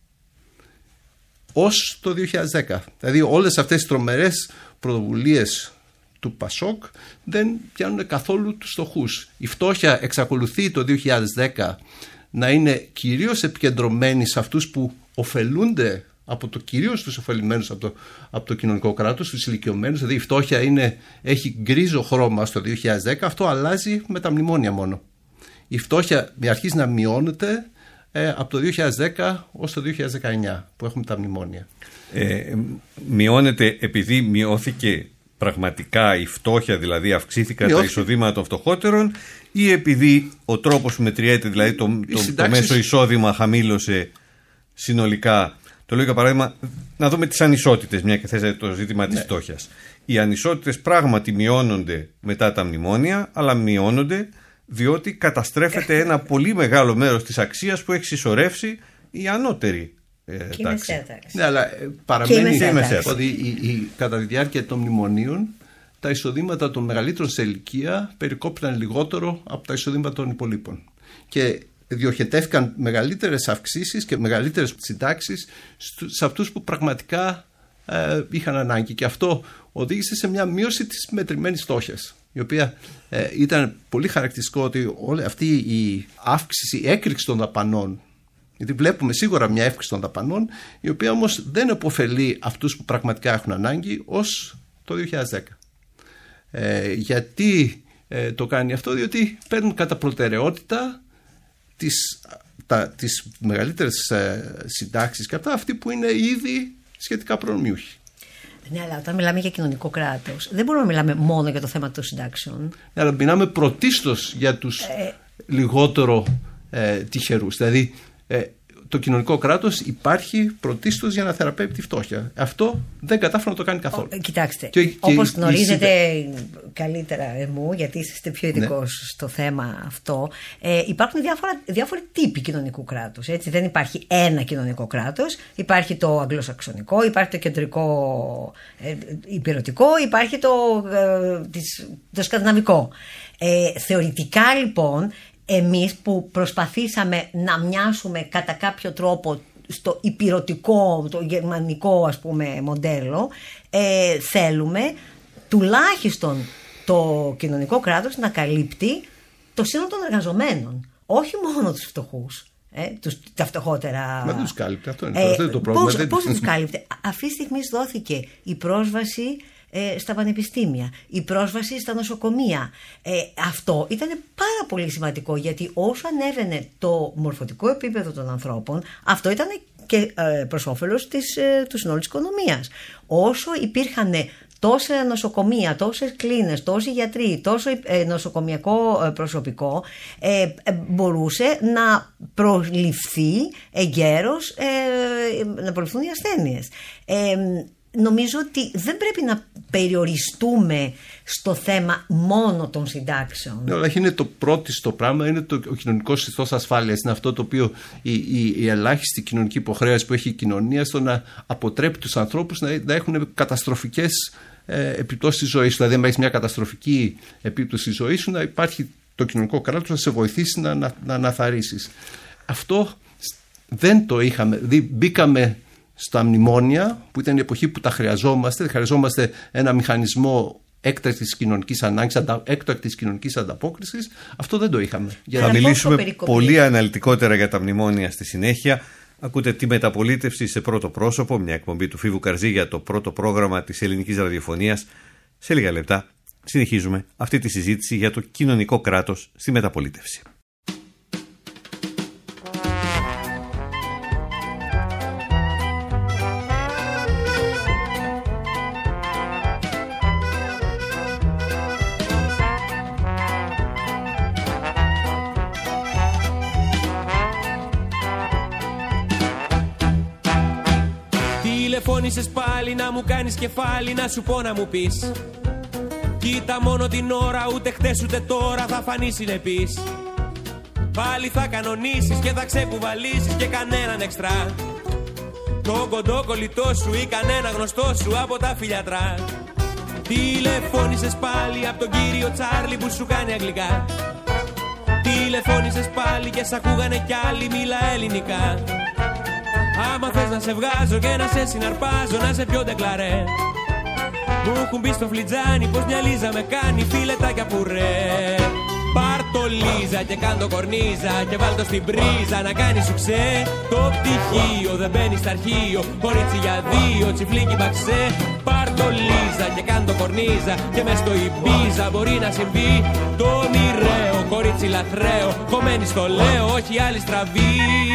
ως το δύο χιλιάδες δέκα. Δηλαδή όλες αυτές οι τρομερές πρωτοβουλίες του Πασόκ δεν πιάνουν καθόλου τους φτωχούς. Η φτώχεια εξακολουθεί το δύο χιλιάδες δέκα να είναι κυρίως επικεντρωμένη σε αυτούς που ωφελούνται από το, κυρίως τους ωφελημένους από το, από το κοινωνικό κράτος, τους ηλικιωμένους. Δηλαδή η φτώχεια είναι, έχει γκρίζο χρώμα στο δύο χιλιάδες δέκα, αυτό αλλάζει με τα μνημόνια μόνο. Η φτώχεια αρχίζει να μειώνεται ε, από το δύο χιλιάδες δέκα ως το δύο χιλιάδες δεκαεννιά που έχουμε τα μνημόνια. Ε, μειώνεται επειδή μειώθηκε πραγματικά η φτώχεια, δηλαδή αυξήθηκαν τα εισοδήματα των φτωχότερων, ή επειδή ο τρόπος που μετριέται, δηλαδή το, το, συντάξεις... το μέσο εισόδημα χαμήλωσε συνολικά? Το λέω για παράδειγμα, να δούμε τις ανισότητες, μια και θέσατε το ζήτημα της ναι. φτώχειας. Οι ανισότητες πράγματι μειώνονται μετά τα μνημόνια, αλλά μειώνονται διότι καταστρέφεται ένα πολύ μεγάλο μέρος της αξίας που έχει συσσωρεύσει η ανώτερη Ε, και η μεσαία τάξη. Ναι, αλλά παραμένει ότι η, η, κατά τη διάρκεια των μνημονίων τα εισοδήματα των μεγαλύτερων σε ηλικία περικόπηκαν λιγότερο από τα εισοδήματα των υπολείπων. Και διοχετεύτηκαν μεγαλύτερες αυξήσεις και μεγαλύτερες συντάξεις σε αυτούς που πραγματικά ε, είχαν ανάγκη. Και αυτό οδήγησε σε μια μείωση της μετρημένης φτώχειας, η οποία ε, ήταν πολύ χαρακτηριστικό ότι όλη αυτή η αύξηση, η έκρηξη των δαπανών Γιατί βλέπουμε σίγουρα μια αύξηση των δαπανών, η οποία όμως δεν επωφελεί αυτούς που πραγματικά έχουν ανάγκη ως το δύο χιλιάδες δέκα. Ε, γιατί ε, το κάνει αυτό? Διότι παίρνουν κατά προτεραιότητα τις, τα, τις μεγαλύτερες ε, συντάξεις κατά αυτοί που είναι ήδη σχετικά προνομιούχοι. Ναι, αλλά όταν μιλάμε για κοινωνικό κράτος, δεν μπορούμε να μιλάμε μόνο για το θέμα των συντάξεων. Ναι, αλλά μιλάμε πρωτίστως για τους ε... λιγότερο ε, τυχερούς. Δηλαδή, ε, το κοινωνικό κράτος υπάρχει πρωτίστως για να θεραπεύει τη φτώχεια. Αυτό δεν κατάφερε να το κάνει καθόλου. Ο, κοιτάξτε, και, και όπως η, γνωρίζετε η... καλύτερα εμού, γιατί είστε πιο ειδικός ναι. στο θέμα αυτό, ε, υπάρχουν διάφορα, διάφοροι τύποι κοινωνικού κράτους. Έτσι. Δεν υπάρχει ένα κοινωνικό κράτος. Υπάρχει το αγγλοσαξονικό, υπάρχει το κεντρικό ε, υπηρετικό, υπάρχει το, ε, της, το σκανδιναβικό. Ε, θεωρητικά λοιπόν, εμείς που προσπαθήσαμε να μοιάσουμε κατά κάποιο τρόπο στο υπηρετικό, το γερμανικό ας πούμε μοντέλο, ε, θέλουμε τουλάχιστον το κοινωνικό κράτος να καλύπτει το σύνολο των εργαζομένων, όχι μόνο τους φτωχούς. Ε, τους, τα φτωχότερα. Μα δεν τους κάλυπτε, αυτό είναι ε, το πρόβλημα. Πώς, πώς τους κάλυπτε? Αυτή τη στιγμή δόθηκε η πρόσβαση ε, στα πανεπιστήμια, η πρόσβαση στα νοσοκομεία. Ε, αυτό ήταν πάρα πολύ σημαντικό, γιατί όσο ανέβαινε το μορφωτικό επίπεδο των ανθρώπων, αυτό ήταν και ε, προς όφελος της, ε, του συνόλου της οικονομίας. Όσο υπήρχαν τόσα νοσοκομεία, τόσες κλίνες, τόσοι γιατροί, τόσο ε, νοσοκομιακό ε, προσωπικό, ε, ε, μπορούσε να προληφθεί εγκαίρως, ε, να προληφθούν οι ασθένειες. Ε, νομίζω ότι δεν πρέπει να περιοριστούμε στο θέμα μόνο των συντάξεων. Ναι, αλλά είναι το πρώτο πράγμα, είναι το, ο κοινωνικός ιστός ασφάλειας. Είναι αυτό το οποίο η, η, η ελάχιστη κοινωνική υποχρέωση που έχει η κοινωνία στο να αποτρέπει τους ανθρώπους να, να έχουν καταστροφικές ε, επιπτώσεις της ζωής. Δηλαδή, αν έχεις μια καταστροφική επίπτωση της ζωής σου, να υπάρχει το κοινωνικό κράτος να σε βοηθήσει να, να, να αναθαρίσεις. Αυτό δεν το είχαμε. Δηλαδή, μπήκαμε στα μνημόνια, που ήταν η εποχή που τα χρειαζόμαστε. Χρειαζόμαστε ένα μηχανισμό έκτακτης κοινωνικής ανάγκης, έκτακτης κοινωνικής ανταπόκρισης. Αυτό δεν το είχαμε. Θα μιλήσουμε πολύ αναλυτικότερα για τα μνημόνια στη συνέχεια. Ακούτε τη Μεταπολίτευση σε πρώτο πρόσωπο, μια εκπομπή του Φίβου Καρζή για το πρώτο πρόγραμμα της ελληνικής ραδιοφωνίας. Σε λίγα λεπτά συνεχίζουμε αυτή τη συζήτηση για το κοινωνικό κράτος στη Μεταπολίτευση. Τηλεφώνησες πάλι να μου κάνεις κεφάλι, να σου πω να μου πεις. Κοίτα μόνο την ώρα, ούτε χτες ούτε τώρα θα φανείς συνεπής. Πάλι θα κανονίσεις και θα ξεκουβαλήσεις και κανέναν εξτρά. Το κοντό κολλητό σου ή κανένα γνωστό σου από τα φιλιατρά. Τηλεφώνησες πάλι από τον κύριο Τσάρλι που σου κάνει αγγλικά. Τηλεφώνησες πάλι και σ' ακούγανε κι άλλοι, μίλα ελληνικά. Άμα θες να σε βγάζω και να σε συναρπάζω, να σε πιω ντεκλαρέ. Μου έχουν μπει στο φλιτζάνι πως μια Λίζα με κάνει φιλετάκια πουρέ. Πάρ' το Λίζα και κάν' το κορνίζα και βάλ' το στην πρίζα να κάνει σουξέ. Το πτυχίο δεν μπαίνει στα αρχείο, κορίτσι για δύο, τσιφλίκι μπαξέ. Πάρ' το Λίζα και κάν' το κορνίζα και μες στο Ιμπίζα μπορεί να συμβεί το μοιραίο, κορίτσι λαθραίο, κομμένη στο λέω, όχι άλλη στραβή.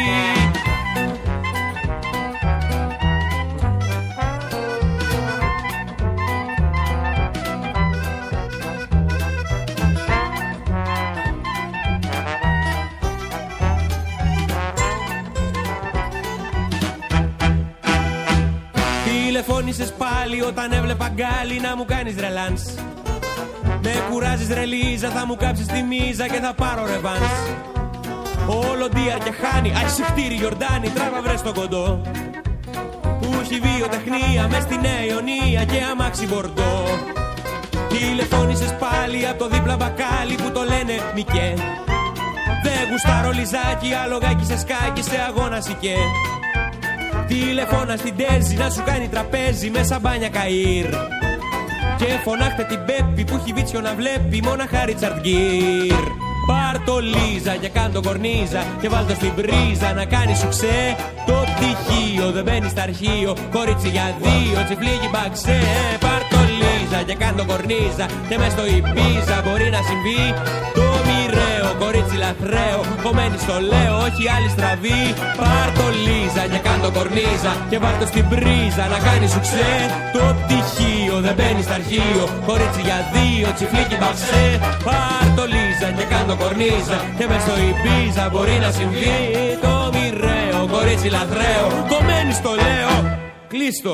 Τηλεφώνησες πάλι όταν έβλεπα γκάλι να μου κάνεις ρελάνς. Με κουράζεις ρε Λίζα, θα μου κάψεις τη μίζα και θα πάρω ρεβάνς. Όλο ντίαρ και χάνει, αϊσυχτήρι Γιορτάνη, τράβα βρες στο κοντό. Που έχει βιοτεχνία μες στη Νέα Ιωνία και αμάξι μπορντό. Τηλεφώνησες πάλι από το δίπλα μπακάλι που το λένε Μικέ. Δεν γουστάρω Λιζάκι, άλογάκι σε σκάκι, σε αγώνα σικέ. Τηλεφώνα στην Τέζη να σου κάνει τραπέζι με σαμπάνια καΐρ. Και φωνάχτε την Πέπη που έχει βίτσιο να βλέπει μόναχα Ρίτσαρντ Γκίρ. Πάρ' το Λίζα και κάν' το κορνίζα και βάλ' το στην πρίζα να κάνει σου ξέ. Το πτυχίο δεν μπαίνει στα αρχείο, κορίτσι για δύο, τσιφλίγι μπαξέ. Πάρ' το Λίζα και κάν' το κορνίζα και μες στο Ιμπίζα μπορεί να συμβεί το μοιραίο, κορίτσι λαθραίο, κομμένη στο λέω, όχι άλλη στραβή. Πάρ' το Λίζα και κάν' το κορνίζα και βάλ' το στην πρίζα να κάνει σου ξέ. Το πτυχίο δεν μπαίνει στα αρχείο, κορίτσι για δύο, τσιφλίγι μπαξέ. Πάρ' το Λίζα και κάν' το κορνίζα και μες στο Ιμπίζα μπορεί να συμβεί το μοιραίο, κορίτσι λαθραίο, κομμένη στο λέω. Κλείστο.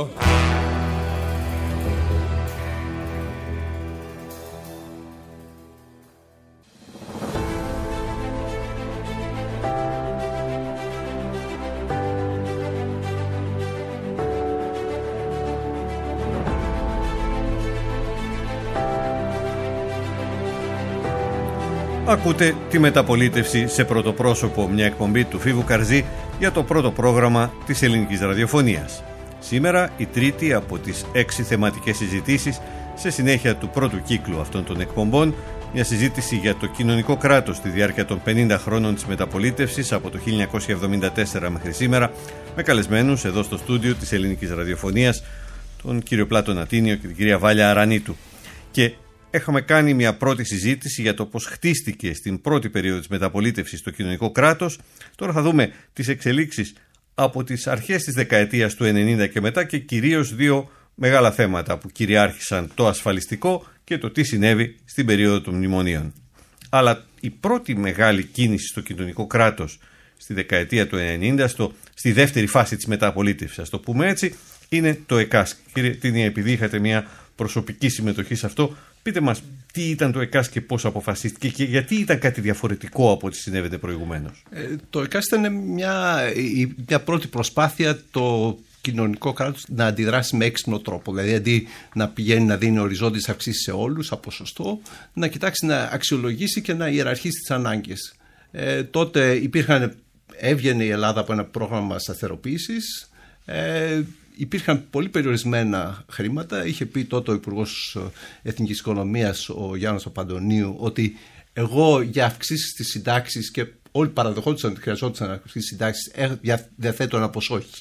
Ακούτε τη μεταπολίτευση σε πρωτοπρόσωπο, μια εκπομπή του Φίβου Καρζή για το πρώτο πρόγραμμα της ελληνικής ραδιοφωνίας. Σήμερα η τρίτη από τις έξι θεματικές συζητήσεις σε συνέχεια του πρώτου κύκλου αυτών των εκπομπών, μια συζήτηση για το κοινωνικό κράτος στη διάρκεια των πενήντα χρόνων της μεταπολίτευσης από το χίλια εννιακόσια εβδομήντα τέσσερα μέχρι σήμερα, με καλεσμένους εδώ στο στούντιο της ελληνικής ραδιοφωνίας τον κύριο Πλάτωνα Τίνιο και την κυρία Βάλια Αρανίτου. Και έχουμε κάνει μια πρώτη συζήτηση για το πώς χτίστηκε στην πρώτη περίοδο της μεταπολίτευσης το κοινωνικό κράτος. Τώρα θα δούμε τις εξελίξεις από τις αρχές της δεκαετίας του ενενήντα και μετά και κυρίως δύο μεγάλα θέματα που κυριάρχησαν, το ασφαλιστικό και το τι συνέβη στην περίοδο των μνημονίων. Αλλά η πρώτη μεγάλη κίνηση στο κοινωνικό κράτος στη δεκαετία του ενενήντα, στο, στη δεύτερη φάση της μεταπολίτευσης, ας το πούμε έτσι, είναι το ΕΚΑΣ. Κύριε Τίνια, επειδή είχατε μια προσωπική συμμετοχή σε αυτό, πείτε μας τι ήταν το ΕΚΑΣ και πώς αποφασίστηκε και γιατί ήταν κάτι διαφορετικό από ό,τι συνέβαινε προηγουμένως. Ε, το ΕΚΑΣ ήταν μια, μια πρώτη προσπάθεια το κοινωνικό κράτος να αντιδράσει με έξυπνο τρόπο. Δηλαδή, αντί να πηγαίνει να δίνει οριζόντιες αυξήσεις σε όλους από ποσοστό, να κοιτάξει να αξιολογήσει και να ιεραρχήσει τις ανάγκες. Ε, τότε υπήρχαν, έβγαινε η Ελλάδα από ένα πρόγραμμα σταθεροποίησης. Ε, Υπήρχαν πολύ περιορισμένα χρήματα. Είχε πει τότε ο Υπουργός Εθνικής Οικονομίας, ο Γιάννος Παπαντονίου, ότι εγώ για αυξήσεις στις συντάξεις, και όλοι παραδεχόντουσαν ότι χρειαζόταν αυξήσεις στις συντάξεις, διαθέτω ένα ποσό χ.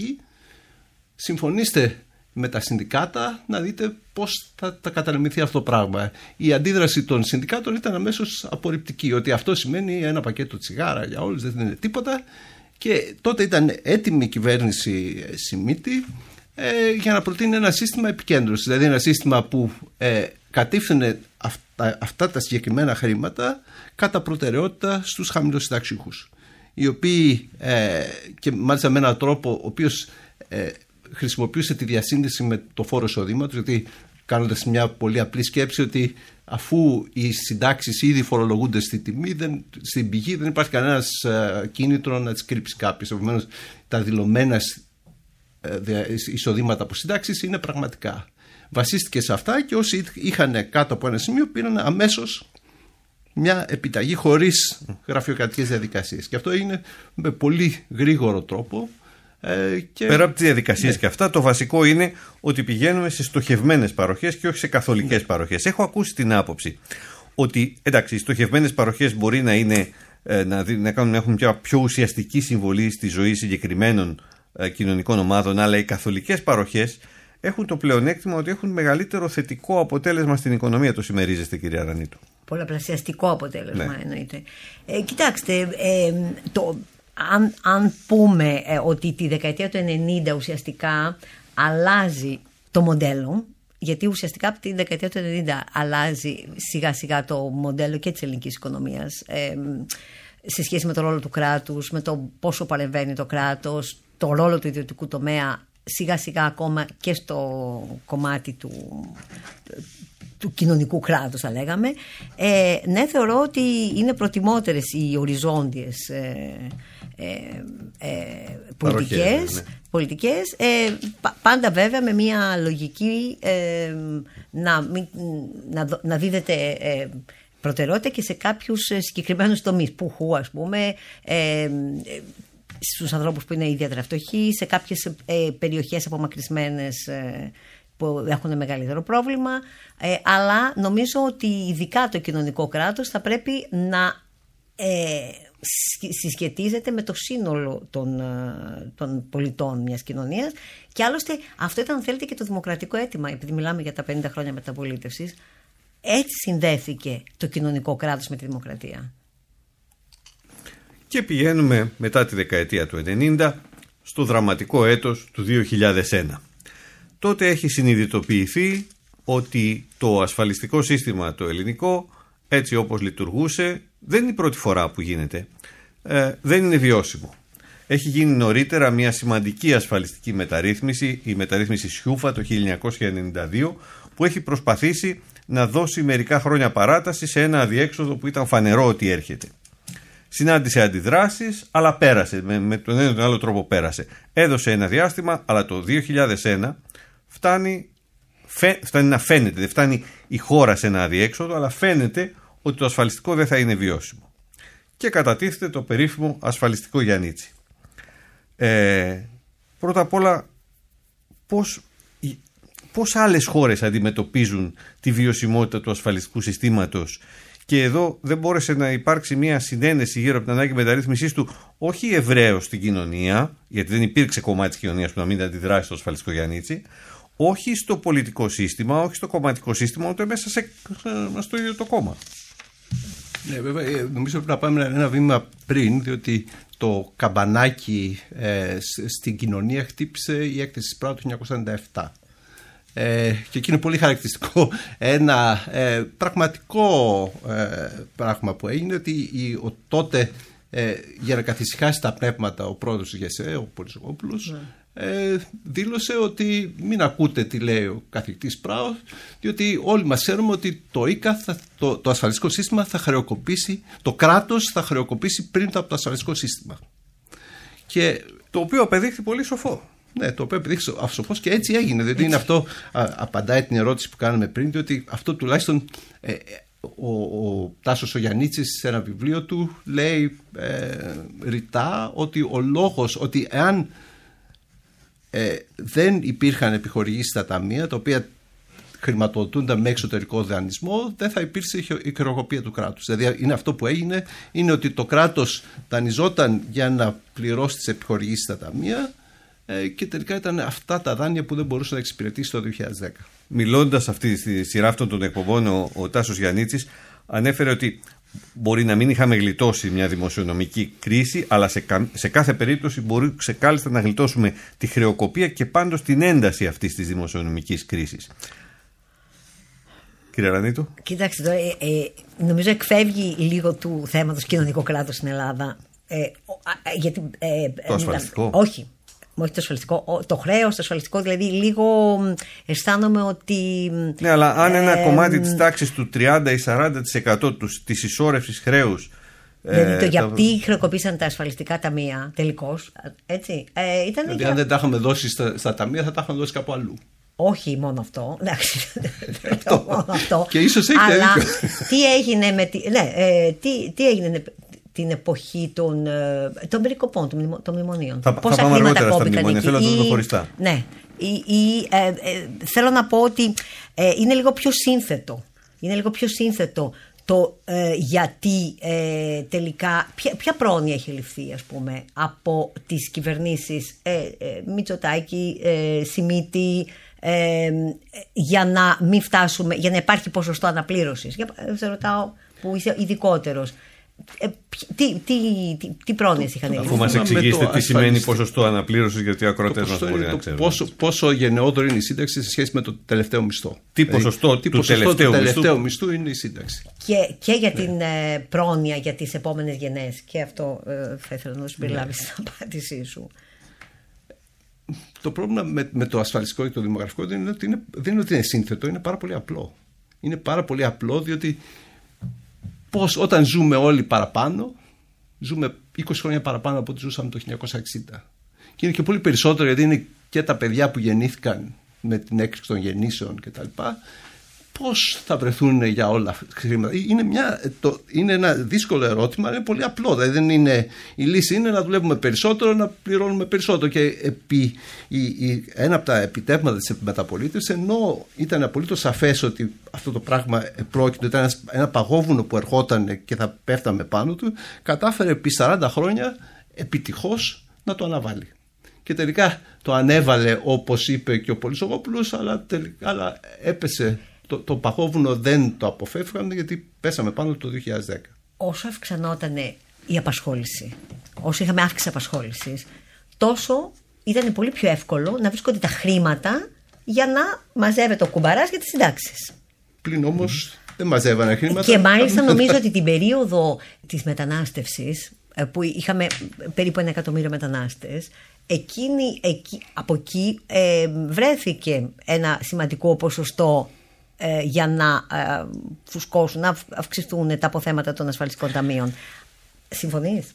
Συμφωνήστε με τα συνδικάτα να δείτε πώς θα, θα κατανεμηθεί αυτό το πράγμα. Η αντίδραση των συνδικάτων ήταν αμέσως απορριπτική, ότι αυτό σημαίνει ένα πακέτο τσιγάρα για όλους, δεν είναι τίποτα. Και τότε ήταν έτοιμη η κυβέρνηση Σιμίτη ε, για να προτείνει ένα σύστημα επικέντρωσης, δηλαδή ένα σύστημα που ε, κατήφθηνε αυτά, αυτά τα συγκεκριμένα χρήματα κατά προτεραιότητα στους χαμηλοσυνταξιούχους, οι οποίοι ε, και μάλιστα με έναν τρόπο ο οποίος ε, χρησιμοποιούσε τη διασύνδεση με το φόρο εισοδήματος, γιατί κάνοντας μια πολύ απλή σκέψη ότι αφού οι συντάξεις ήδη φορολογούνται στη τιμή, δεν, στην πηγή, δεν υπάρχει κανένας ε, κίνητρο να τις κρύψει κάποιος. Επομένως, τα δηλωμένα ε, εισοδήματα από συντάξεις είναι πραγματικά. Βασίστηκε σε αυτά και όσοι είχαν κάτω από ένα σημείο πήραν αμέσως μια επιταγή χωρίς γραφειοκρατικές διαδικασίες. Και αυτό έγινε με πολύ γρήγορο τρόπο. Και... Πέρα από τις διαδικασίες ναι. και αυτά, το βασικό είναι ότι πηγαίνουμε σε στοχευμένες παροχές και όχι σε καθολικές ναι. παροχές. Έχω ακούσει την άποψη ότι εντάξει, οι στοχευμένες παροχές μπορεί να, είναι, να, να, κάνουν, να έχουν μια πιο ουσιαστική συμβολή στη ζωή συγκεκριμένων ε, κοινωνικών ομάδων, αλλά οι καθολικές παροχές έχουν το πλεονέκτημα ότι έχουν μεγαλύτερο θετικό αποτέλεσμα στην οικονομία. Το συμμερίζεστε, κυρία Αρανίτου? Πολλαπλασιαστικό αποτέλεσμα ναι. εννοείται. Ε, κοιτάξτε, ε, το... Αν, αν πούμε ε, ότι τη δεκαετία του ενενήντα ουσιαστικά αλλάζει το μοντέλο, γιατί ουσιαστικά από τη δεκαετία του ενενήντα αλλάζει σιγά σιγά το μοντέλο και της ελληνικής οικονομίας ε, σε σχέση με το ρόλο του κράτους, με το πόσο παρεμβαίνει το κράτος, το ρόλο του ιδιωτικού τομέα, σιγά σιγά ακόμα και στο κομμάτι του, του κοινωνικού κράτους θα λέγαμε. Ε, ναι, θεωρώ ότι είναι προτιμότερες οι οριζόντιες ε, ε, ε, πολιτικές, ναι. πολιτικές ε, πα, πάντα βέβαια με μια λογική ε, να, μην, να, να δίδεται ε, προτεραιότητα και σε κάποιους συγκεκριμένους τομείς, πουχού ας πούμε, ε, στους ανθρώπους που είναι ιδιαίτερα φτωχοί, σε κάποιες ε, περιοχές απομακρυσμένες ε, που έχουν μεγαλύτερο πρόβλημα, ε, αλλά νομίζω ότι ειδικά το κοινωνικό κράτος θα πρέπει να ε, συσχετίζεται με το σύνολο των, των πολιτών μιας κοινωνίας, και άλλωστε αυτό ήταν, αν θέλετε, και το δημοκρατικό αίτημα, επειδή μιλάμε για τα πενήντα χρόνια μεταπολίτευσης. Έτσι συνδέθηκε το κοινωνικό κράτος με τη δημοκρατία. Και πηγαίνουμε μετά τη δεκαετία του ενενήντα στο δραματικό έτος του δύο χιλιάδες ένα. Τότε έχει συνειδητοποιηθεί ότι το ασφαλιστικό σύστημα το ελληνικό, έτσι όπως λειτουργούσε, δεν είναι η πρώτη φορά που γίνεται, ε, δεν είναι βιώσιμο. Έχει γίνει νωρίτερα μια σημαντική ασφαλιστική μεταρρύθμιση, η μεταρρύθμιση Σιούφα το χίλια εννιακόσια ενενήντα δύο, που έχει προσπαθήσει να δώσει μερικά χρόνια παράταση σε ένα αδιέξοδο που ήταν φανερό ότι έρχεται. Συνάντησε αντιδράσεις, αλλά πέρασε, με, με τον ένα ή τον άλλο τρόπο πέρασε. Έδωσε ένα διάστημα, αλλά το δύο χιλιάδες ένα φτάνει, φε, φτάνει να φαίνεται, δεν φτάνει η χώρα σε ένα αδιέξοδο, αλλά φαίνεται ότι το ασφαλιστικό δεν θα είναι βιώσιμο. Και κατατίθεται το περίφημο ασφαλιστικό Γιαννίτσι. Ε, πρώτα απ' όλα, πώς, πώς άλλες χώρες αντιμετωπίζουν τη βιωσιμότητα του ασφαλιστικού συστήματος, και εδώ δεν μπόρεσε να υπάρξει μια συνένεση γύρω από την ανάγκη μεταρρύθμισής του, όχι ευρέως στην κοινωνία, γιατί δεν υπήρξε κομμάτι της κοινωνίας που να μην αντιδράσει στο ασφαλιστικό Γιαννίτσι, όχι στο πολιτικό σύστημα, όχι στο κομματικό σύστημα, ούτε μέσα σε, στο ίδιο το κόμμα. Ναι, βέβαια, νομίζω πρέπει να πάμε ένα βήμα πριν, διότι το καμπανάκι ε, στην κοινωνία χτύπησε η έκθεση Σπράου του χίλια εννιακόσια ενενήντα επτά. Ε, και εκεί είναι πολύ χαρακτηριστικό ένα ε, πραγματικό ε, πράγμα που έγινε, ότι η, ο τότε ε, για να καθησυχάσει τα πνεύματα ο πρόεδρος του ΓΕΣΕ, ο Πολυσογόπουλος, ναι. Ε, δήλωσε ότι μην ακούτε τι λέει ο καθηγητής Πράος, διότι όλοι μας ξέρουμε ότι το ΙΚΑ, θα, το, το ασφαλιστικό σύστημα θα χρεοκοπήσει, το κράτος θα χρεοκοπήσει πριν από το ασφαλιστικό σύστημα. Και, το οποίο απεδείχθη πολύ σοφό. Ναι, το οποίο επιδείξει σοφός, και έτσι έγινε. Δηλαδή είναι αυτό, α, απαντάει την ερώτηση που κάναμε πριν, διότι αυτό τουλάχιστον ε, ο, ο Τάσος ο Γιαννίτσης σε ένα βιβλίο του λέει ε, ρητά ότι ο λόγος, ότι εάν ε, δεν υπήρχαν επιχορηγήσεις στα ταμεία, τα οποία χρηματοδοτούνταν με εξωτερικό δανεισμό, δεν θα υπήρξε η χρεοκοπία του κράτους. Δηλαδή είναι αυτό που έγινε, είναι ότι το κράτος δανειζόταν για να πληρώσει τις επιχορηγήσεις στα ταμεία, και τελικά ήταν αυτά τα δάνεια που δεν μπορούσε να εξυπηρετήσει το δύο χιλιάδες δέκα. Μιλώντας αυτή τη σειρά αυτών των εκπομπών, ο, ο Τάσος Γιαννίτσης ανέφερε ότι μπορεί να μην είχαμε γλιτώσει μια δημοσιονομική κρίση, αλλά σε, κα, σε κάθε περίπτωση μπορεί ξεκάλλιστα να γλιτώσουμε τη χρεοκοπία και πάντως την ένταση αυτής της δημοσιονομικής κρίσης. Κύριε Ρανίτο. Κοιτάξτε τώρα, ε, ε, νομίζω εκφεύγει λίγο του θέματος κοινωνικό κράτος στην Ελλάδα. Ε, ε, γιατί, ε, το ασφαλιστικό. Όχι. Όχι το ασφαλιστικό, το χρέος, το ασφαλιστικό, δηλαδή λίγο αισθάνομαι ότι... Ναι, αλλά αν ένα ε, κομμάτι ε, της τάξης του τριάντα ή σαράντα τοις εκατό της ισόρευσης χρέους... Δηλαδή ε, το γιατί τα... χρεοκοπήσαν τα ασφαλιστικά ταμεία τελικώς, έτσι, ε, ήταν... Δηλαδή για... αν δεν τα είχαμε δώσει στα, στα ταμεία θα τα είχαμε δώσει κάπου αλλού. Όχι μόνο αυτό, εντάξει, αυτό. μόνο αυτό. Και ίσως έχει αλλά δίκιο. τι έγινε με τη... Ναι, ε, τι, τι έγινε... την εποχή των, των περικοπών, των, των μνημονίων. Θα, Πόσα θα πάμε χρήματα αργότερα στα μνημόνια, θέλω να το δω χωριστά. Ναι, ή, ή, ε, ε, θέλω να πω ότι ε, είναι λίγο πιο σύνθετο. Είναι λίγο πιο σύνθετο το ε, γιατί ε, τελικά, ποια, ποια πρόνοια έχει ληφθεί, ας πούμε, από τις κυβερνήσεις ε, ε, Μητσοτάκη, ε, Σιμίτη, ε, για να μην φτάσουμε, για να υπάρχει ποσοστό αναπλήρωσης. Για, σε ρωτάω που είσαι ειδικότερος. Ε, τι, τι, τι, τι πρόνοιες είχαν ληφθεί. Αφού μας εξηγήσετε τι σημαίνει ποσοστό αναπλήρωσης, γιατί οι ακροατές μας μπορεί να ξέρουν. Πόσο, πόσο γενναιόδορη είναι η σύνταξη σε σχέση με το τελευταίο μισθό. Τι ποσοστό, δηλαδή, του, τι ποσοστό τελευταίου, του τελευταίου μισθού. μισθού είναι η σύνταξη. Και, και για ναι. την ε, πρόνοια για τις επόμενες γενναίες. Και αυτό ε, θα ήθελα να σου περιλάβεις ναι. στην απάντησή σου. Το πρόβλημα με, με το ασφαλιστικό και το δημογραφικό δεν είναι, ότι είναι, δεν είναι ότι είναι σύνθετο, είναι πάρα πολύ απλό. Είναι πάρα πολύ απλό διότι πώς, όταν ζούμε όλοι παραπάνω, ζούμε είκοσι χρόνια παραπάνω από ό,τι ζούσαμε το χίλια εννιακόσια εξήντα. Και είναι και πολύ περισσότερο, γιατί είναι και τα παιδιά που γεννήθηκαν με την έκρηξη των γεννήσεων κτλ. πώς θα βρεθούν για όλα αυτά τα χρήματα. Είναι, μια, το, είναι ένα δύσκολο ερώτημα, είναι πολύ απλό. Δηλαδή δεν είναι, η λύση είναι να δουλεύουμε περισσότερο, να πληρώνουμε περισσότερο. Και επί, η, η, ένα από τα επιτεύγματα της μεταπολίτευσης, ενώ ήταν απολύτως σαφές ότι αυτό το πράγμα πρόκειται, ήταν ένα, ένα παγόβουνο που ερχόταν και θα πέφταμε πάνω του, κατάφερε επί σαράντα χρόνια επιτυχώς να το αναβάλει. Και τελικά το ανέβαλε, όπως είπε και ο Πολυσογόπουλος, αλλά, τελικά, αλλά έπεσε. Το, το παγόβουνο δεν το αποφεύγαμε, γιατί πέσαμε πάνω το δύο χιλιάδες δέκα. Όσο αυξανόταν η απασχόληση, όσο είχαμε αύξηση απασχόλησης, τόσο ήταν πολύ πιο εύκολο να βρίσκονται τα χρήματα για να μαζεύεται ο κουμπαράς για τις συντάξεις. Πλην όμως mm. δεν μαζεύανε χρήματα. Και μάλιστα νομίζω ότι την περίοδο της μετανάστευσης, που είχαμε περίπου ένα εκατομμύριο μετανάστες, εκείνη, εκεί, από εκεί ε, βρέθηκε ένα σημαντικό ποσοστό ε, για να ε, φουσκώσουν, να αυξηθούν τα αποθέματα των ασφαλιστικών ταμείων. Συμφωνείς?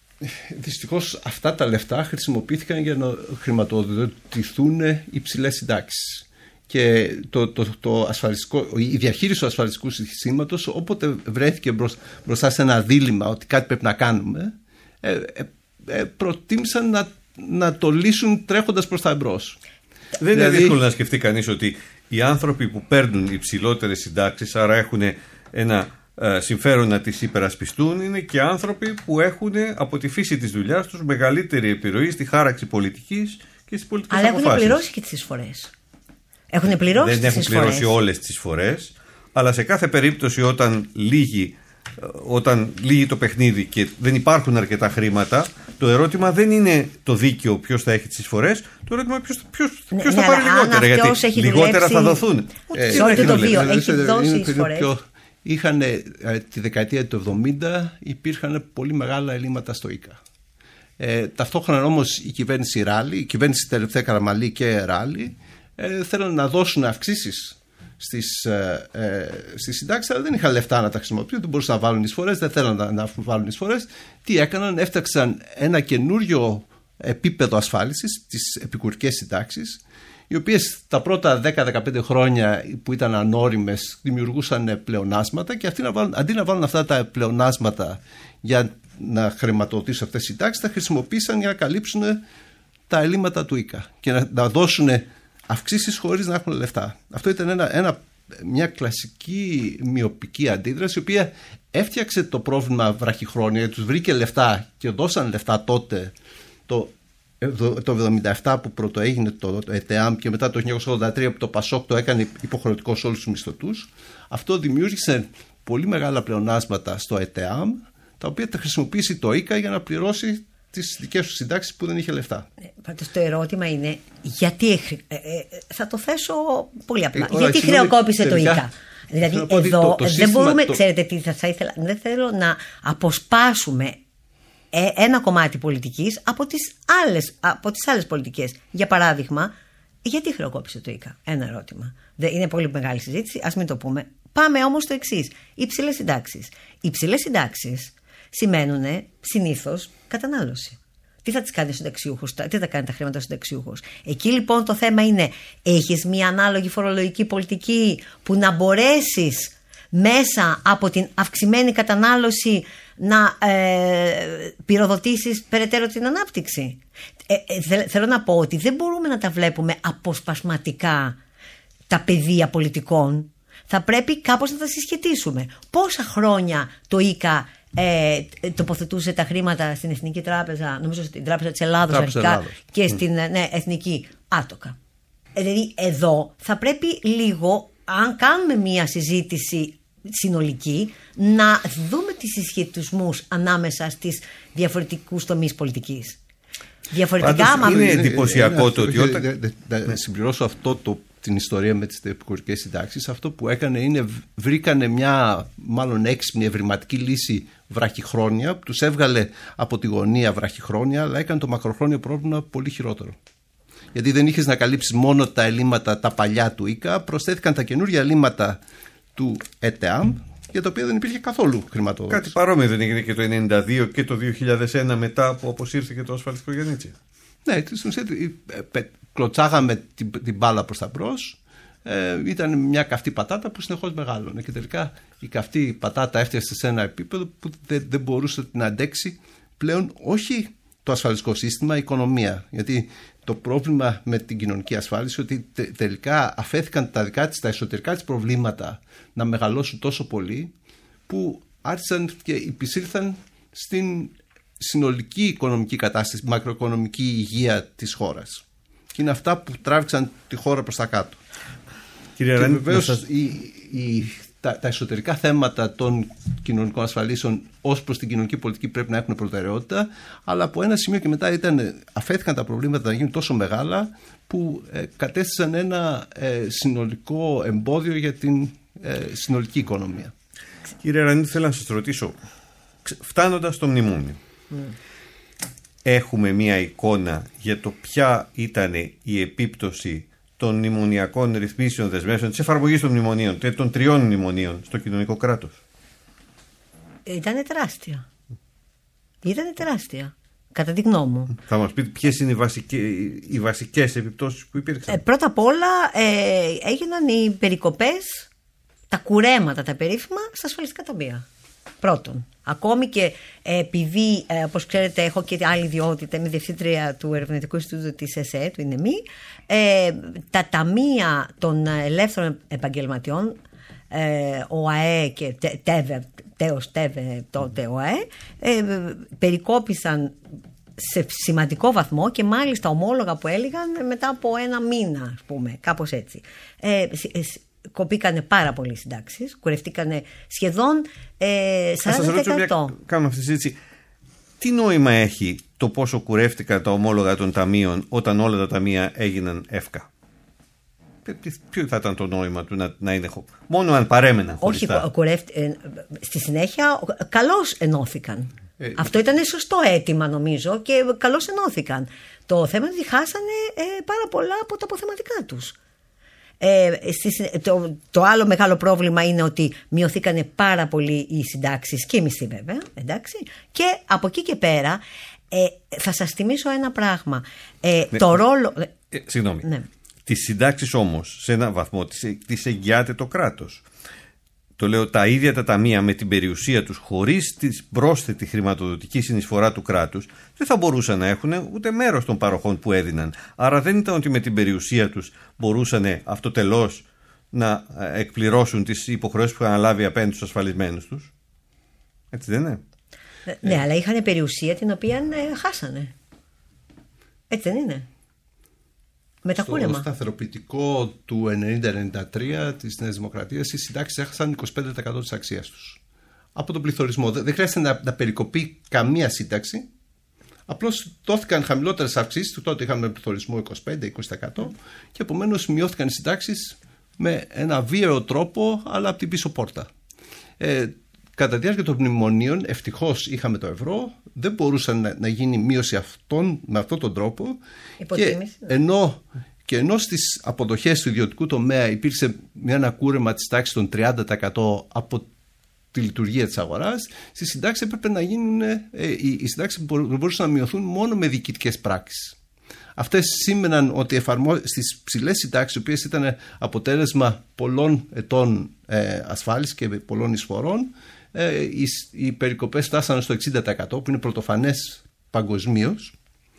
Δυστυχώς αυτά τα λεφτά χρησιμοποιήθηκαν για να χρηματοδοτηθούν υψηλές συντάξεις. Και το, το, το ασφαλιστικό, η διαχείριση του ασφαλιστικού συστήματος, όποτε βρέθηκε μπροστά σε ένα δίλημμα ότι κάτι πρέπει να κάνουμε, ε, ε, ε, προτίμησαν να, να το λύσουν τρέχοντας προς τα εμπρός. Δεν δηλαδή... είναι δύσκολο να σκεφτεί κανείς ότι οι άνθρωποι που παίρνουν υψηλότερες συντάξεις, άρα έχουν ένα ε, συμφέρον να τις υπερασπιστούν, είναι και άνθρωποι που έχουν από τη φύση της δουλειάς τους μεγαλύτερη επιρροή στη χάραξη πολιτικής και στις πολιτικές αλλά αποφάσεις. Αλλά έχουν πληρώσει και τις εισφορές. Έχουν πληρώσει Δεν τις έχουν εισφορές. πληρώσει όλες τις εισφορές, αλλά σε κάθε περίπτωση όταν λύγει, όταν λύγει το παιχνίδι και δεν υπάρχουν αρκετά χρήματα, το ερώτημα δεν είναι το δίκαιο ποιος θα έχει τις εισφορές, το ερώτημα ποιος, ποιος, ποιος ναι, θα ναι, πάρει λιγότερα, γιατί λιγότερα δουλέψει... θα δοθούν. Ε, σε όλο το βίο έχει δώσει εισφορές. Είχαν ε, τη δεκαετία του εβδομήντα υπήρχαν πολύ μεγάλα ελλείμματα στο ΙΚΑ. Ε, ταυτόχρονα όμως η κυβέρνηση Ράλι, η κυβέρνηση τελευταία Καραμαλή και Ράλι, ε, θέλουν να δώσουν αυξήσεις στις, ε, ε, στις συντάξεις, αλλά δεν είχαν λεφτά να τα χρησιμοποιήσουν, δεν μπορούσαν να βάλουν εισφορές, δεν θέλουν να, να βάλουν εισφορές. Τι έκαναν? Έφτιαξαν ένα καινούριο επίπεδο ασφάλισης, τις επικουρικές συντάξεις, οι οποίες τα πρώτα δέκα με δεκαπέντε χρόνια που ήταν ανώριμες δημιουργούσαν πλεονάσματα, και αυτοί να βάλουν, αντί να βάλουν αυτά τα πλεονάσματα για να χρηματοδοτήσουν αυτές τις συντάξεις, τα χρησιμοποίησαν για να καλύψουν τα ελλείμματα του ΙΚΑ και να, να δώσουν αυξήσεις χωρίς να έχουν λεφτά. Αυτό ήταν ένα, ένα, μια κλασική μειοπική αντίδραση, η οποία έφτιαξε το πρόβλημα βραχυχρόνια, γιατί τους βρήκε λεφτά και δώσαν λεφτά τότε το, το εβδομήντα επτά που πρώτο έγινε το, το ΕΤΕΑΜ, και μετά το χίλια εννιακόσια ογδόντα τρία που το ΠΑΣΟΚ το έκανε υποχρεωτικό σε όλους τους μισθωτούς. Αυτό δημιούργησε πολύ μεγάλα πλεονάσματα στο ΕΤΕΑΜ, τα οποία τα χρησιμοποίησε το ΙΚΑ για να πληρώσει τις δικές του συντάξεις που δεν είχε λεφτά. Πάντως το ερώτημα είναι γιατί, ε, ε, θα το θέσω πολύ απλά, ε, γιατί χρεοκόπησε τελικά, το ΙΚΑ. Δηλαδή εδώ το, το δεν σύστημα, μπορούμε, το... ξέρετε τι θα, θα ήθελα, δεν θέλω να αποσπάσουμε ε, ένα κομμάτι πολιτικής από τις άλλες, από τις άλλες πολιτικές. Για παράδειγμα, γιατί χρεοκόπησε το ΙΚΑ? Ένα ερώτημα. Δεν, είναι πολύ μεγάλη συζήτηση, ας μην το πούμε. Πάμε όμως στο εξής. Υψηλές συντάξεις. Υψηλές συντάξεις σημαίνουν συνήθως κατανάλωση. Τι θα τις κάνει ο συνταξιούχος, τι θα κάνει τα χρήματα ο συνταξιούχος? Εκεί λοιπόν το θέμα είναι, έχεις μια ανάλογη φορολογική πολιτική που να μπορέσεις μέσα από την αυξημένη κατανάλωση να ε, πυροδοτήσεις περαιτέρω την ανάπτυξη? Ε, ε, θέλω να πω ότι δεν μπορούμε να τα βλέπουμε αποσπασματικά τα πεδία πολιτικών. Θα πρέπει κάπως να τα συσχετίσουμε. Πόσα χρόνια το ΙΚΑ Ε, τοποθετούσε τα χρήματα στην Εθνική Τράπεζα, νομίζω στην Τράπεζα της Ελλάδος αρχικά, Ελλάδος. Και mm. στην ναι, Εθνική άτοκα. Ε, δηλαδή εδώ θα πρέπει λίγο, αν κάνουμε μια συζήτηση συνολική, να δούμε τις συσχετισμούς ανάμεσα στις διαφορετικούς τομείς πολιτικής. Διαφορετικά, άμα είναι εντυπωσιακό το ότι όταν... Να συμπληρώσω αυτό το την ιστορία με τις επικουρικές συντάξεις, αυτό που έκανε είναι βρήκανε μια μάλλον έξυπνη ευρηματική λύση βραχυχρόνια, που τους έβγαλε από τη γωνία βραχυχρόνια, αλλά έκανε το μακροχρόνιο πρόβλημα πολύ χειρότερο. Γιατί δεν είχες να καλύψεις μόνο τα ελλείμματα τα παλιά του ΙΚΑ, προσθέθηκαν τα καινούργια ελλείμματα του ΕΤΕΑΜ, για τα οποία δεν υπήρχε καθόλου χρηματοδότηση. Κάτι παρόμοιο δεν έγινε και το ενενήντα δύο και το δύο χιλιάδες ένα, μετά που αποσύρθηκε το ασφαλιστικό Γιαννίτσι? Ναι, στην ουσία κλωτσάγαμε την, την μπάλα προς τα μπρος, ε, ήταν μια καυτή πατάτα που συνεχώς μεγάλωνε. Και τελικά η καυτή πατάτα έφτασε σε ένα επίπεδο που δεν, δεν μπορούσε να αντέξει πλέον όχι το ασφαλιστικό σύστημα, η οικονομία. Γιατί το πρόβλημα με την κοινωνική ασφάλιση ότι τε, τελικά αφέθηκαν τα δικά της, τα εσωτερικά της προβλήματα να μεγαλώσουν τόσο πολύ που άρχισαν και υπησήλθαν στην συνολική οικονομική κατάσταση, μακροοικονομική υγεία της χώρας. Και είναι αυτά που τράβηξαν τη χώρα προς τα κάτω. Κύριε και Ράνη, βεβαίως σας... η, η, τα, τα εσωτερικά θέματα των κοινωνικών ασφαλίσεων ως προς την κοινωνική πολιτική πρέπει να έχουν προτεραιότητα, αλλά από ένα σημείο και μετά ήταν, αφέθηκαν τα προβλήματα να γίνουν τόσο μεγάλα που ε, κατέστησαν ένα ε, συνολικό εμπόδιο για την ε, συνολική οικονομία. Κύριε Ρανίδη, θέλω να σας ρωτήσω, φτάνοντας στο μνημόνιο, mm. έχουμε μία εικόνα για το ποια ήταν η επίπτωση των μνημονιακών ρυθμίσεων δεσμεύσεων, της εφαρμογής των μνημονίων, των τριών μνημονίων στο κοινωνικό κράτος? Ήτανε τεράστια. Ήτανε τεράστια, κατά τη γνώμη μου. Θα μας πείτε ποιες είναι οι, βασικές, οι βασικές επιπτώσεις που υπήρξαν? Ε, πρώτα απ' όλα ε, έγιναν οι περικοπές, τα κουρέματα, τα περίφημα στα ασφαλιστικά ταμεία. Πρώτον, ακόμη και ε, επειδή, ε, όπως ξέρετε, έχω και άλλη ιδιότητα, είμαι διευθύντρια του Ερευνητικού Ινστιτούτου της ΕΣΕ, του ΙΝΕΜΗ, ε, τα ταμεία των ελεύθερων επαγγελματιών, ε, ΟΑΕ και τε, ΤΕΒΕ, τέος ΤΕΒΕ τότε ΟΑΕ, ε, περικόπησαν σε σημαντικό βαθμό και μάλιστα ομόλογα που έλεγαν μετά από ένα μήνα, ας πούμε, κάπως έτσι. Ε, Κοπήκανε πάρα πολλοί συντάξεις, κουρευτήκανε σχεδόν ε, σαράντα τοις εκατό. Κάνουμε αυτή τη συζήτηση. Τι νόημα έχει το πόσο κουρεύτηκαν τα ομόλογα των ταμείων όταν όλα τα ταμεία έγιναν εύκα? Ποιο θα ήταν το νόημα του να, να είναι μόνο αν παρέμεναν χωριστά? Όχι, κουρεύτ, ε, στη συνέχεια καλώς ενώθηκαν. Ε, Αυτό ήταν σωστό αίτημα νομίζω και καλώς ενώθηκαν. Το θέμα είναι ότι χάσανε ε, πάρα πολλά από τα αποθεματικά τους. Ε, το, το άλλο μεγάλο πρόβλημα είναι ότι μειωθήκανε πάρα πολύ οι συντάξεις και οι μισθοί βέβαια, εντάξει, και από εκεί και πέρα ε, θα σας θυμίσω ένα πράγμα ε, ναι, το ρόλο ε, συγγνώμη ναι. Τις συντάξεις όμως σε έναν βαθμό τις, τις εγγυάται το κράτος. Το λέω, τα ίδια τα ταμεία με την περιουσία τους, χωρίς την πρόσθετη χρηματοδοτική συνεισφορά του κράτους, δεν θα μπορούσαν να έχουν ούτε μέρος των παροχών που έδιναν. Άρα δεν ήταν ότι με την περιουσία τους μπορούσαν αυτοτελώς να εκπληρώσουν τις υποχρεώσεις που είχαν αναλάβει απέναντι στους ασφαλισμένους τους. Έτσι δεν είναι? Ναι, ε. αλλά είχαν περιουσία την οποία ε, χάσανε. Έτσι δεν είναι? Στο σταθεροποιητικό του ενενήντα ενενήντα τρία της Νέας Δημοκρατίας οι συντάξεις έχασαν είκοσι πέντε τοις εκατό της αξίας τους από τον πληθωρισμό. Δεν χρειάζεται να, να περικοπεί καμία σύνταξη. Απλώς δόθηκαν χαμηλότερες αυξήσεις. Τότε είχαμε πληθωρισμό είκοσι πέντε με είκοσι τοις εκατό και επομένως μειώθηκαν οι συντάξεις με ένα βίαιο τρόπο, αλλά από την πίσω πόρτα. Ε, Κατά τη διάρκεια των μνημονίων, ευτυχώς είχαμε το ευρώ, δεν μπορούσε να, να γίνει μείωση αυτών, με αυτόν τον τρόπο. Και ενώ, και ενώ στις αποδοχές του ιδιωτικού τομέα υπήρξε ένα κούρεμα της τάξης των τριάντα τοις εκατό από τη λειτουργία της αγοράς, στις συντάξεις έπρεπε να γίνουν, ε, οι, οι συντάξεις μπορούσαν να μειωθούν μόνο με διοικητικές πράξεις. Αυτές σήμαιναν ότι εφαρμο... στις ψηλές συντάξεις, οι οποίες ήταν αποτέλεσμα πολλών ετών ε, ασφάλισης και πολλών εισφορών, ε, οι, οι περικοπές φτάσανε στο εξήντα τοις εκατό, που είναι πρωτοφανές παγκοσμίως.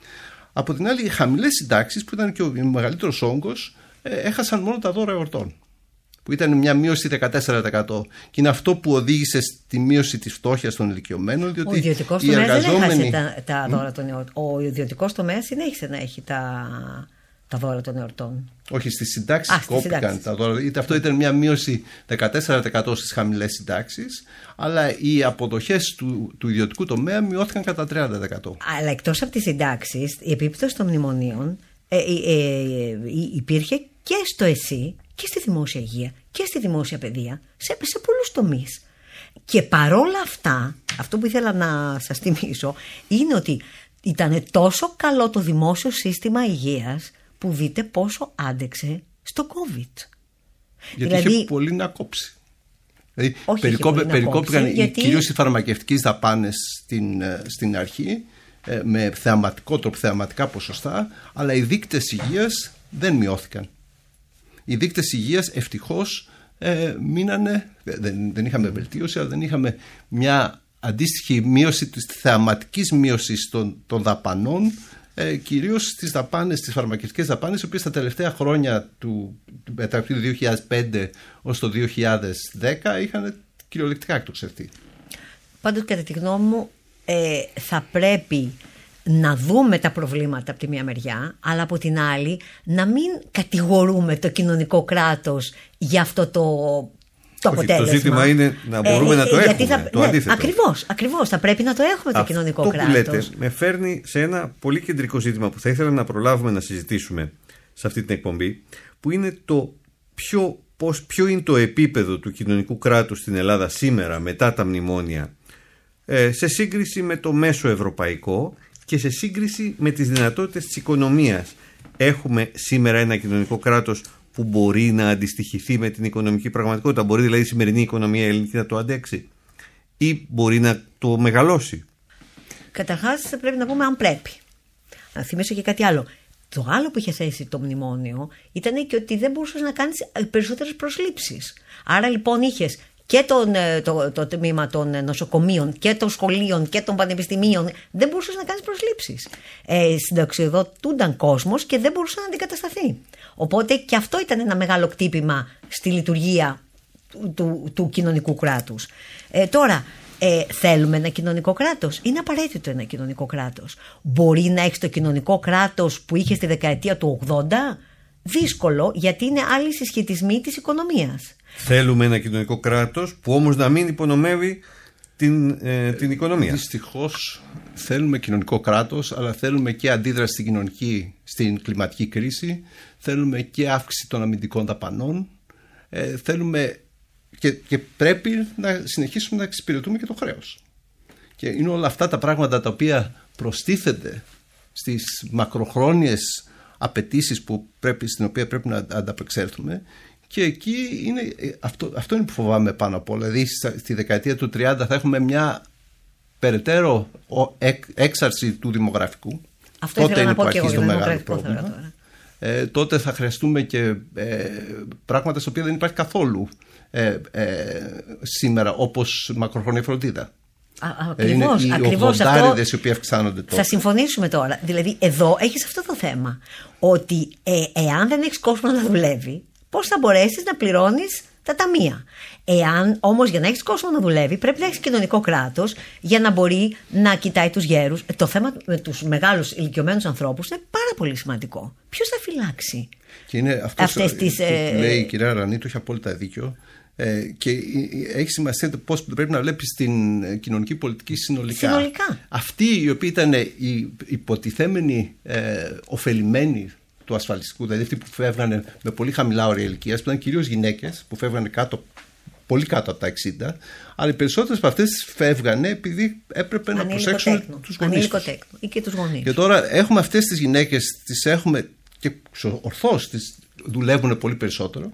Από την άλλη, οι χαμηλές συντάξεις, που ήταν και ο μεγαλύτερος όγκος, ε, έχασαν μόνο τα δώρα εορτών, που ήταν μια μείωση δεκατέσσερα τοις εκατό. Και είναι αυτό που οδήγησε στη μείωση της φτώχειας των ηλικιωμένων. Διότι ο ιδιωτικός οι τομέας εργαζόμενοι... δεν έχασε τα, τα δώρα των εορτών. Ο ιδιωτικός τομέας συνέχισε να έχει τα, τα δώρα των εορτών. Όχι, στις συντάξεις κόπηκαν τα δώρα. Είτε αυτό ήταν μια μείωση δεκατέσσερα τοις εκατό στις χαμηλές συντάξεις, αλλά οι αποδοχές του, του ιδιωτικού τομέα μειώθηκαν κατά τριάντα τοις εκατό. Αλλά εκτός από τις συντάξεις, η επίπτωση των μνημονίων ε, ε, ε, ε, υπήρχε και στο ΕΣΥ και στη δημόσια υγεία και στη δημόσια παιδεία, σε, σε πολλούς τομείς. Και παρόλα αυτά, αυτό που ήθελα να σας θυμίσω είναι ότι ήταν τόσο καλό το δημόσιο σύστημα υγείας που δείτε πόσο άντεξε στο COVID. Γιατί δηλαδή, είχε πολύ να κόψει. Δηλαδή, όχι, περικόπη, περικόπηκαν κόψει, γιατί... κυρίως οι φαρμακευτικές δαπάνες στην, στην αρχή, με θεαματικό τρόπο, θεαματικά ποσοστά, αλλά οι δείκτες υγείας δεν μειώθηκαν. οι δείκτες υγείας ευτυχώς ε, μείνανε, δεν, δεν είχαμε βελτίωση, αλλά δεν είχαμε μια αντίστοιχη μείωση της θεαματικής μείωσης των, των δαπανών, ε, κυρίως στις δαπάνες, στις φαρμακευτικές δαπάνες, οι οποίες τα τελευταία χρόνια του, μεταξύ του δύο χιλιάδες πέντε ως το δύο χιλιάδες δέκα είχαν κυριολεκτικά εκτοξευτεί. Πάντως, κατά τη γνώμη μου, ε, θα πρέπει να δούμε τα προβλήματα από τη μία μεριά, αλλά από την άλλη να μην κατηγορούμε το κοινωνικό κράτος για αυτό το, το αποτέλεσμα. Το ζήτημα είναι να μπορούμε ε, να το έχουμε, θα, το ναι, αντίθετο. Ακριβώς, ακριβώς, θα πρέπει να το έχουμε το αυτό κοινωνικό που κράτος. Λέτε, με φέρνει σε ένα πολύ κεντρικό ζήτημα που θα ήθελα να προλάβουμε να συζητήσουμε σε αυτή την εκπομπή, που είναι το ποιο, πώς, ποιο είναι το επίπεδο του κοινωνικού κράτους στην Ελλάδα σήμερα μετά τα μνημόνια, ε, σε σύγκριση με το μέσο ευρωπαϊκό και σε σύγκριση με τις δυνατότητες της οικονομίας. Έχουμε σήμερα ένα κοινωνικό κράτος που μπορεί να αντιστοιχηθεί με την οικονομική πραγματικότητα? Μπορεί δηλαδή η σημερινή οικονομία ελληνική να το αντέξει ή μπορεί να το μεγαλώσει? Καταρχάς πρέπει να πούμε αν πρέπει. Να θυμίσω και κάτι άλλο. Το άλλο που είχε θέσει το μνημόνιο ήταν και ότι δεν μπορούσες να κάνεις περισσότερες προσλήψεις. Άρα λοιπόν είχες και τον, το, το τμήμα των νοσοκομείων και των σχολείων και των πανεπιστημίων, δεν μπορούσες να κάνεις προσλήψεις. Ε, συνταξιοδοτούνταν κόσμος και δεν μπορούσε να αντικατασταθεί. Οπότε και αυτό ήταν ένα μεγάλο κτύπημα στη λειτουργία του, του, του κοινωνικού κράτους. Ε, τώρα, ε, θέλουμε ένα κοινωνικό κράτος? Είναι απαραίτητο ένα κοινωνικό κράτος. Μπορεί να έχεις το κοινωνικό κράτος που είχε στη δεκαετία του ογδόντα? Δύσκολο, γιατί είναι άλλοι συσχετισμοί της οικονομίας. Θέλουμε ένα κοινωνικό κράτος που όμως να μην υπονομεύει την, ε, την οικονομία. Δυστυχώς θέλουμε κοινωνικό κράτος, αλλά θέλουμε και αντίδραση στην κοινωνική, στην κλιματική κρίση. Θέλουμε και αύξηση των αμυντικών δαπανών. Ε, θέλουμε και, και πρέπει να συνεχίσουμε να εξυπηρετούμε και το χρέος. Και είναι όλα αυτά τα πράγματα τα οποία προστίθενται στις μακροχρόνιες απαιτήσεις που πρέπει, στην οποία πρέπει να ανταπεξέλθουμε. Και εκεί είναι, αυτό, αυτό είναι που φοβάμαι πάνω απ' όλα. Δηλαδή στη δεκαετία του τριάντα θα έχουμε μια περαιτέρω έξαρση του δημογραφικού. Αυτό τότε είναι που αρχίζει το μεγάλο πρόβλημα. Ε, τότε θα χρειαστούμε και ε, πράγματα στα οποία δεν υπάρχει καθόλου ε, ε, σήμερα, όπως μακροχρόνια φροντίδα. Ακριβώς, είναι οι ακριβώς ογδοντάριδες οι οποίοι αυξάνονται τώρα. Θα συμφωνήσουμε τώρα. Δηλαδή εδώ έχεις αυτό το θέμα, ότι ε, εάν δεν έχεις κόσμο να δουλεύει, πώς θα μπορέσεις να πληρώνεις τα ταμεία? Εάν όμως για να έχεις κόσμο να δουλεύει πρέπει να έχεις κοινωνικό κράτος για να μπορεί να κοιτάει τους γέρους. Το θέμα με τους μεγάλους ηλικιωμένους ανθρώπους είναι πάρα πολύ σημαντικό. Ποιος θα φυλάξει και είναι αυτό αυτές που, τις... που ε... λέει η κυρία Ρανίτου, έχει απόλυτα δίκιο. Ε, και έχει σημασία πώς πρέπει να βλέπεις την κοινωνική πολιτική συνολικά. συνολικά. Αυτοί οι οποίοι ήταν οι υποτιθέμενοι ε, ωφελημένοι του ασφαλιστικού, δηλαδή αυτοί που φεύγανε με πολύ χαμηλά όρια ηλικίας, που ήταν κυρίως γυναίκες που φεύγανε κάτω, πολύ κάτω από τα εξήντα, αλλά οι περισσότερες από αυτές φεύγανε επειδή έπρεπε να προσέξουν τους γονείς τους. Ή και τους γονείς. Και τώρα έχουμε αυτές τις γυναίκες, τις έχουμε και ορθώς τις δουλεύουν πολύ περισσότερο.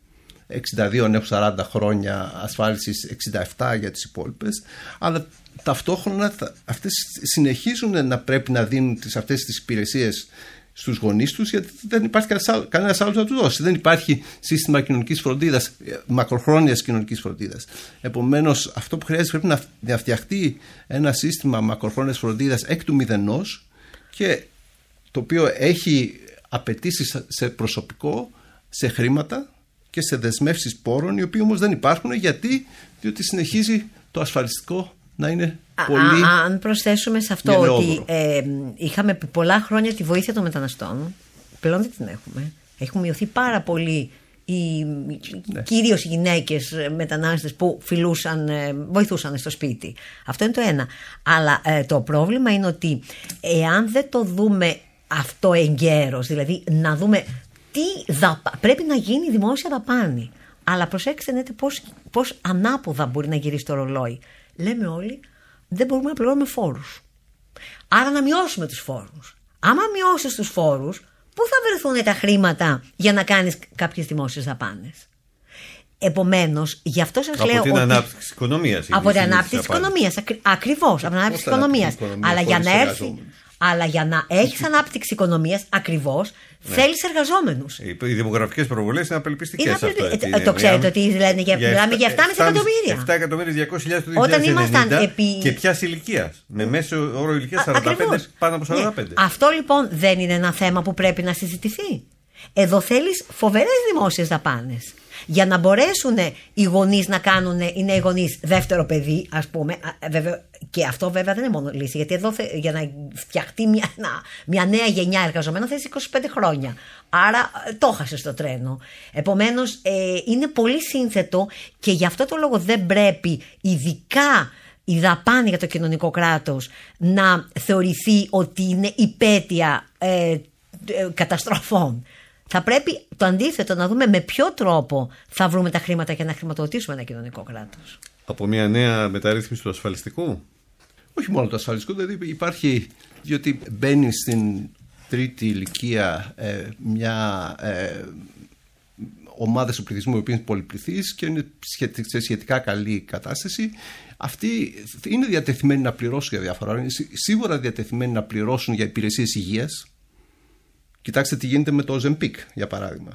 εξήντα δύο έχουν σαράντα χρόνια ασφάλισης, εξήντα επτά για τις υπόλοιπες, αλλά ταυτόχρονα αυτές συνεχίζουν να πρέπει να δίνουν τις, αυτές τις υπηρεσίες στους γονείς τους, γιατί δεν υπάρχει κανένας άλλος να τους δώσει. Δεν υπάρχει σύστημα κοινωνικής φροντίδας, μακροχρόνιας κοινωνικής φροντίδας. Επομένως, αυτό που χρειάζεται πρέπει να φτιαχτεί ένα σύστημα μακροχρόνιας φροντίδας εκ του μηδενός, και το οποίο έχει απαιτήσεις σε προσωπικό, σε χρήματα και σε δεσμεύσεις πόρων, οι οποίοι όμως δεν υπάρχουν, γιατί διότι συνεχίζει το ασφαλιστικό να είναι πολύ... Α, αν προσθέσουμε σε αυτό ότι ε, είχαμε πολλά χρόνια τη βοήθεια των μεταναστών, πλέον δεν την έχουμε. Έχουν μειωθεί πάρα πολύ οι, ναι. κυρίως οι γυναίκες μετανάστες που φιλούσαν, βοηθούσαν στο σπίτι. Αυτό είναι το ένα. Αλλά ε, το πρόβλημα είναι ότι εάν δεν το δούμε αυτό εγκαίρως, δηλαδή να δούμε τι δαπα... πρέπει να γίνει δημόσια δαπάνη. Αλλά προσέξτε ναι, πώς, πώς ανάποδα μπορεί να γυρίσει το ρολόι. Λέμε όλοι, δεν μπορούμε να πληρώνουμε φόρους. Άρα να μειώσουμε τους φόρους. Άμα μειώσεις τους φόρους, πού θα βρεθούν τα χρήματα για να κάνεις κάποιες δημόσιες δαπάνες? Επομένως, γι' αυτό σας από λέω. Από την ότι... ανάπτυξη της οικονομίας. Από την ανάπτυξη της οικονομίας. Ακριβώς, από την ανάπτυξη της οικονομίας. Αλλά για να έρθει. Αλλά για να έχεις ανάπτυξη οικονομίας, ακριβώς, ναι, θέλεις εργαζόμενους. Οι δημογραφικές προβολές είναι απελπιστικές. Είναι απελπι... αυτό, ε, το ξέρετε ότι λένε για, για μιλάμε για επτά κόμμα πέντε εκατομμύρια. επτά εκατομμύρια διακόσιες χιλιάδες το δύο χιλιάδες ενενήντα επί... και ποιας ηλικίας. Με μέσο όρο ηλικίας σαράντα πέντε, πάνω από σαράντα πέντε. Ναι. Αυτό λοιπόν δεν είναι ένα θέμα που πρέπει να συζητηθεί. Εδώ θέλεις φοβερές δημόσιες δαπάνες για να μπορέσουν οι γονείς να κάνουν, οι νέοι γονείς, δεύτερο παιδί, ας πούμε. Βέβαια, και αυτό βέβαια δεν είναι μόνο λύση, γιατί εδώ για να φτιαχτεί μια, μια νέα γενιά εργαζομένων θέλεις είκοσι πέντε χρόνια. Άρα το χάσες το τρένο. Επομένως, ε, είναι πολύ σύνθετο και γι' αυτό το λόγο δεν πρέπει, ειδικά η δαπάνη για το κοινωνικό κράτος, να θεωρηθεί ότι είναι υπέτεια ε, ε, καταστροφών. Θα πρέπει το αντίθετο, να δούμε με ποιο τρόπο θα βρούμε τα χρήματα για να χρηματοδοτήσουμε ένα κοινωνικό κράτος. Από μια νέα μεταρρύθμιση του ασφαλιστικού. Όχι μόνο το ασφαλιστικό, δηλαδή υπάρχει, διότι μπαίνει στην τρίτη ηλικία ε, μια ε, ομάδα του πληθυσμού, η οποία είναι πολυπληθής και είναι σε σχετικά καλή κατάσταση. Αυτοί είναι διατεθειμένοι να πληρώσουν για διάφορα, είναι σίγουρα διατεθειμένοι να πληρώσουν για υπηρεσίες υγείας. Κοιτάξτε τι γίνεται με το Ozempic, για παράδειγμα.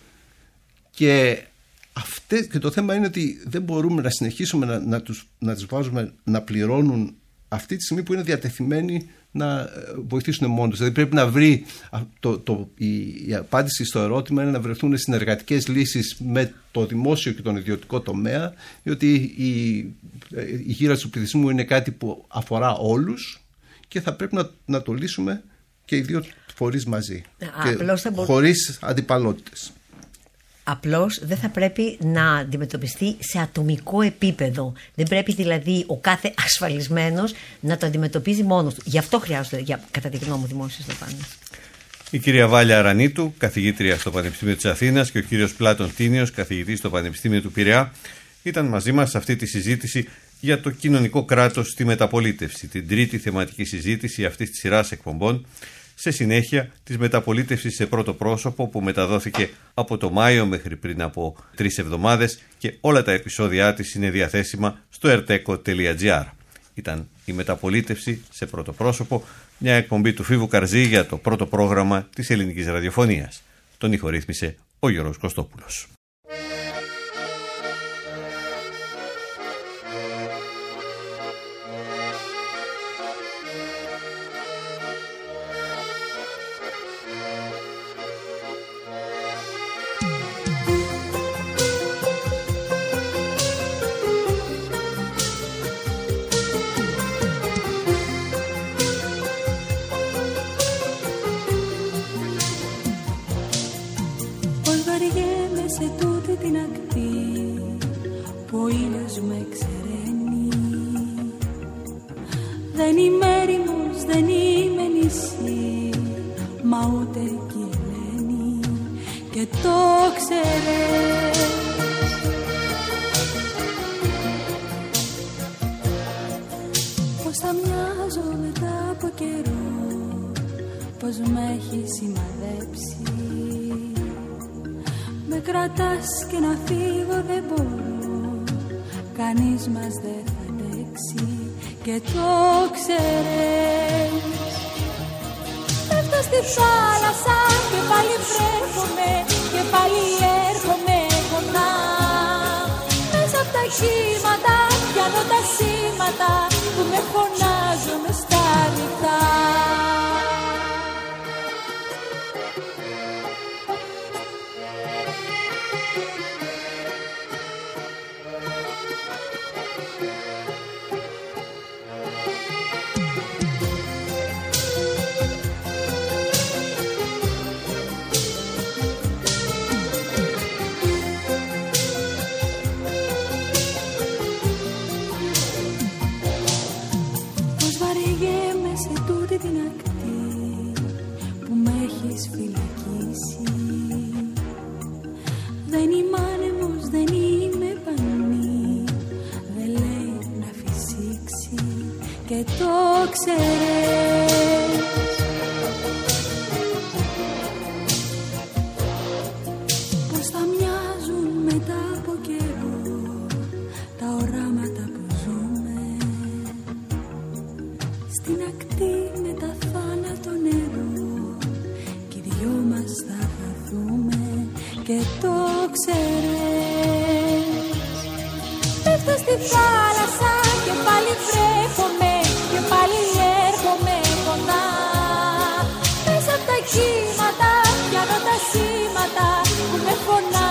Και, αυτές, και το θέμα είναι ότι δεν μπορούμε να συνεχίσουμε να, να, τους, να τους βάζουμε να πληρώνουν αυτή τη στιγμή που είναι διατεθειμένοι να βοηθήσουν μόνοι τους. Δηλαδή πρέπει να βρει, το, το, η, η απάντηση στο ερώτημα είναι να βρεθούν συνεργατικές λύσεις με το δημόσιο και τον ιδιωτικό τομέα, διότι η, η γύρα του πληθυσμού είναι κάτι που αφορά όλους και θα πρέπει να, να το λύσουμε και οι δύο φορείς μαζί. Και μπο... χωρίς αντιπαλότητες. Απλώς δεν θα πρέπει να αντιμετωπιστεί σε ατομικό επίπεδο. Δεν πρέπει δηλαδή ο κάθε ασφαλισμένος να το αντιμετωπίζει μόνος του. Γι' αυτό χρειάζονται, για, κατά τη γνώμη μου, δημόσιες δαπάνες. Η κυρία Βάλια Αρανίτου, καθηγήτρια στο Πανεπιστήμιο της Αθήνας, και ο κύριος Πλάτων Τίνιος, καθηγητής στο Πανεπιστήμιο του Πειραιά, ήταν μαζί μας σε αυτή τη συζήτηση για το κοινωνικό κράτος στη μεταπολίτευση, την τρίτη θεματική συζήτηση αυτής της σειράς εκπομπών, σε συνέχεια της μεταπολίτευσης σε πρώτο πρόσωπο που μεταδόθηκε από το Μάιο μέχρι πριν από τρεις εβδομάδες και όλα τα επεισόδια της είναι διαθέσιμα στο ερτέκο τελεία τζι άρ. Ήταν η μεταπολίτευση σε πρώτο πρόσωπο, μια εκπομπή του Φίβου Καρζή για το πρώτο πρόγραμμα της ελληνικής ραδιοφωνίας. Τον ηχορύθμισε ο Γιώργος Κωστόπουλος. Δεν είμαι έρημος, δεν είμαι νησί, μα ούτε κι η Ελένη και το ξέρες. Πως θα μοιάζω μετά από καιρό, πως με έχει σημαδέψει. Με κρατάς και να φύγω δεν μπορώ, κανείς μας δεν θα αντέξει και το ξέρεις. Πέφτω στη θάλασσα και πάλι βρέχομαι και πάλι έρχομαι κοντά. Μέσα απ' τα κύματα πιάνω τα σήματα που με φωνάζουν στα νυχτά. Δεν είμαι άνεμος, δεν είμαι πανί, δεν λέει να φυσήξει και το ξέρεις. Πως θα μοιάζουν μετά από καιρό τα οράματα που ζούμε στην ακτή με τα θάλασσα και το ξέρεις. Πέφτω στη θάλασσα και πάλι βρέχομαι και πάλι έρχομαι κοντά. Μέσα απ' τα κύματα πιάνω τα σήματα που με φωνάζουν.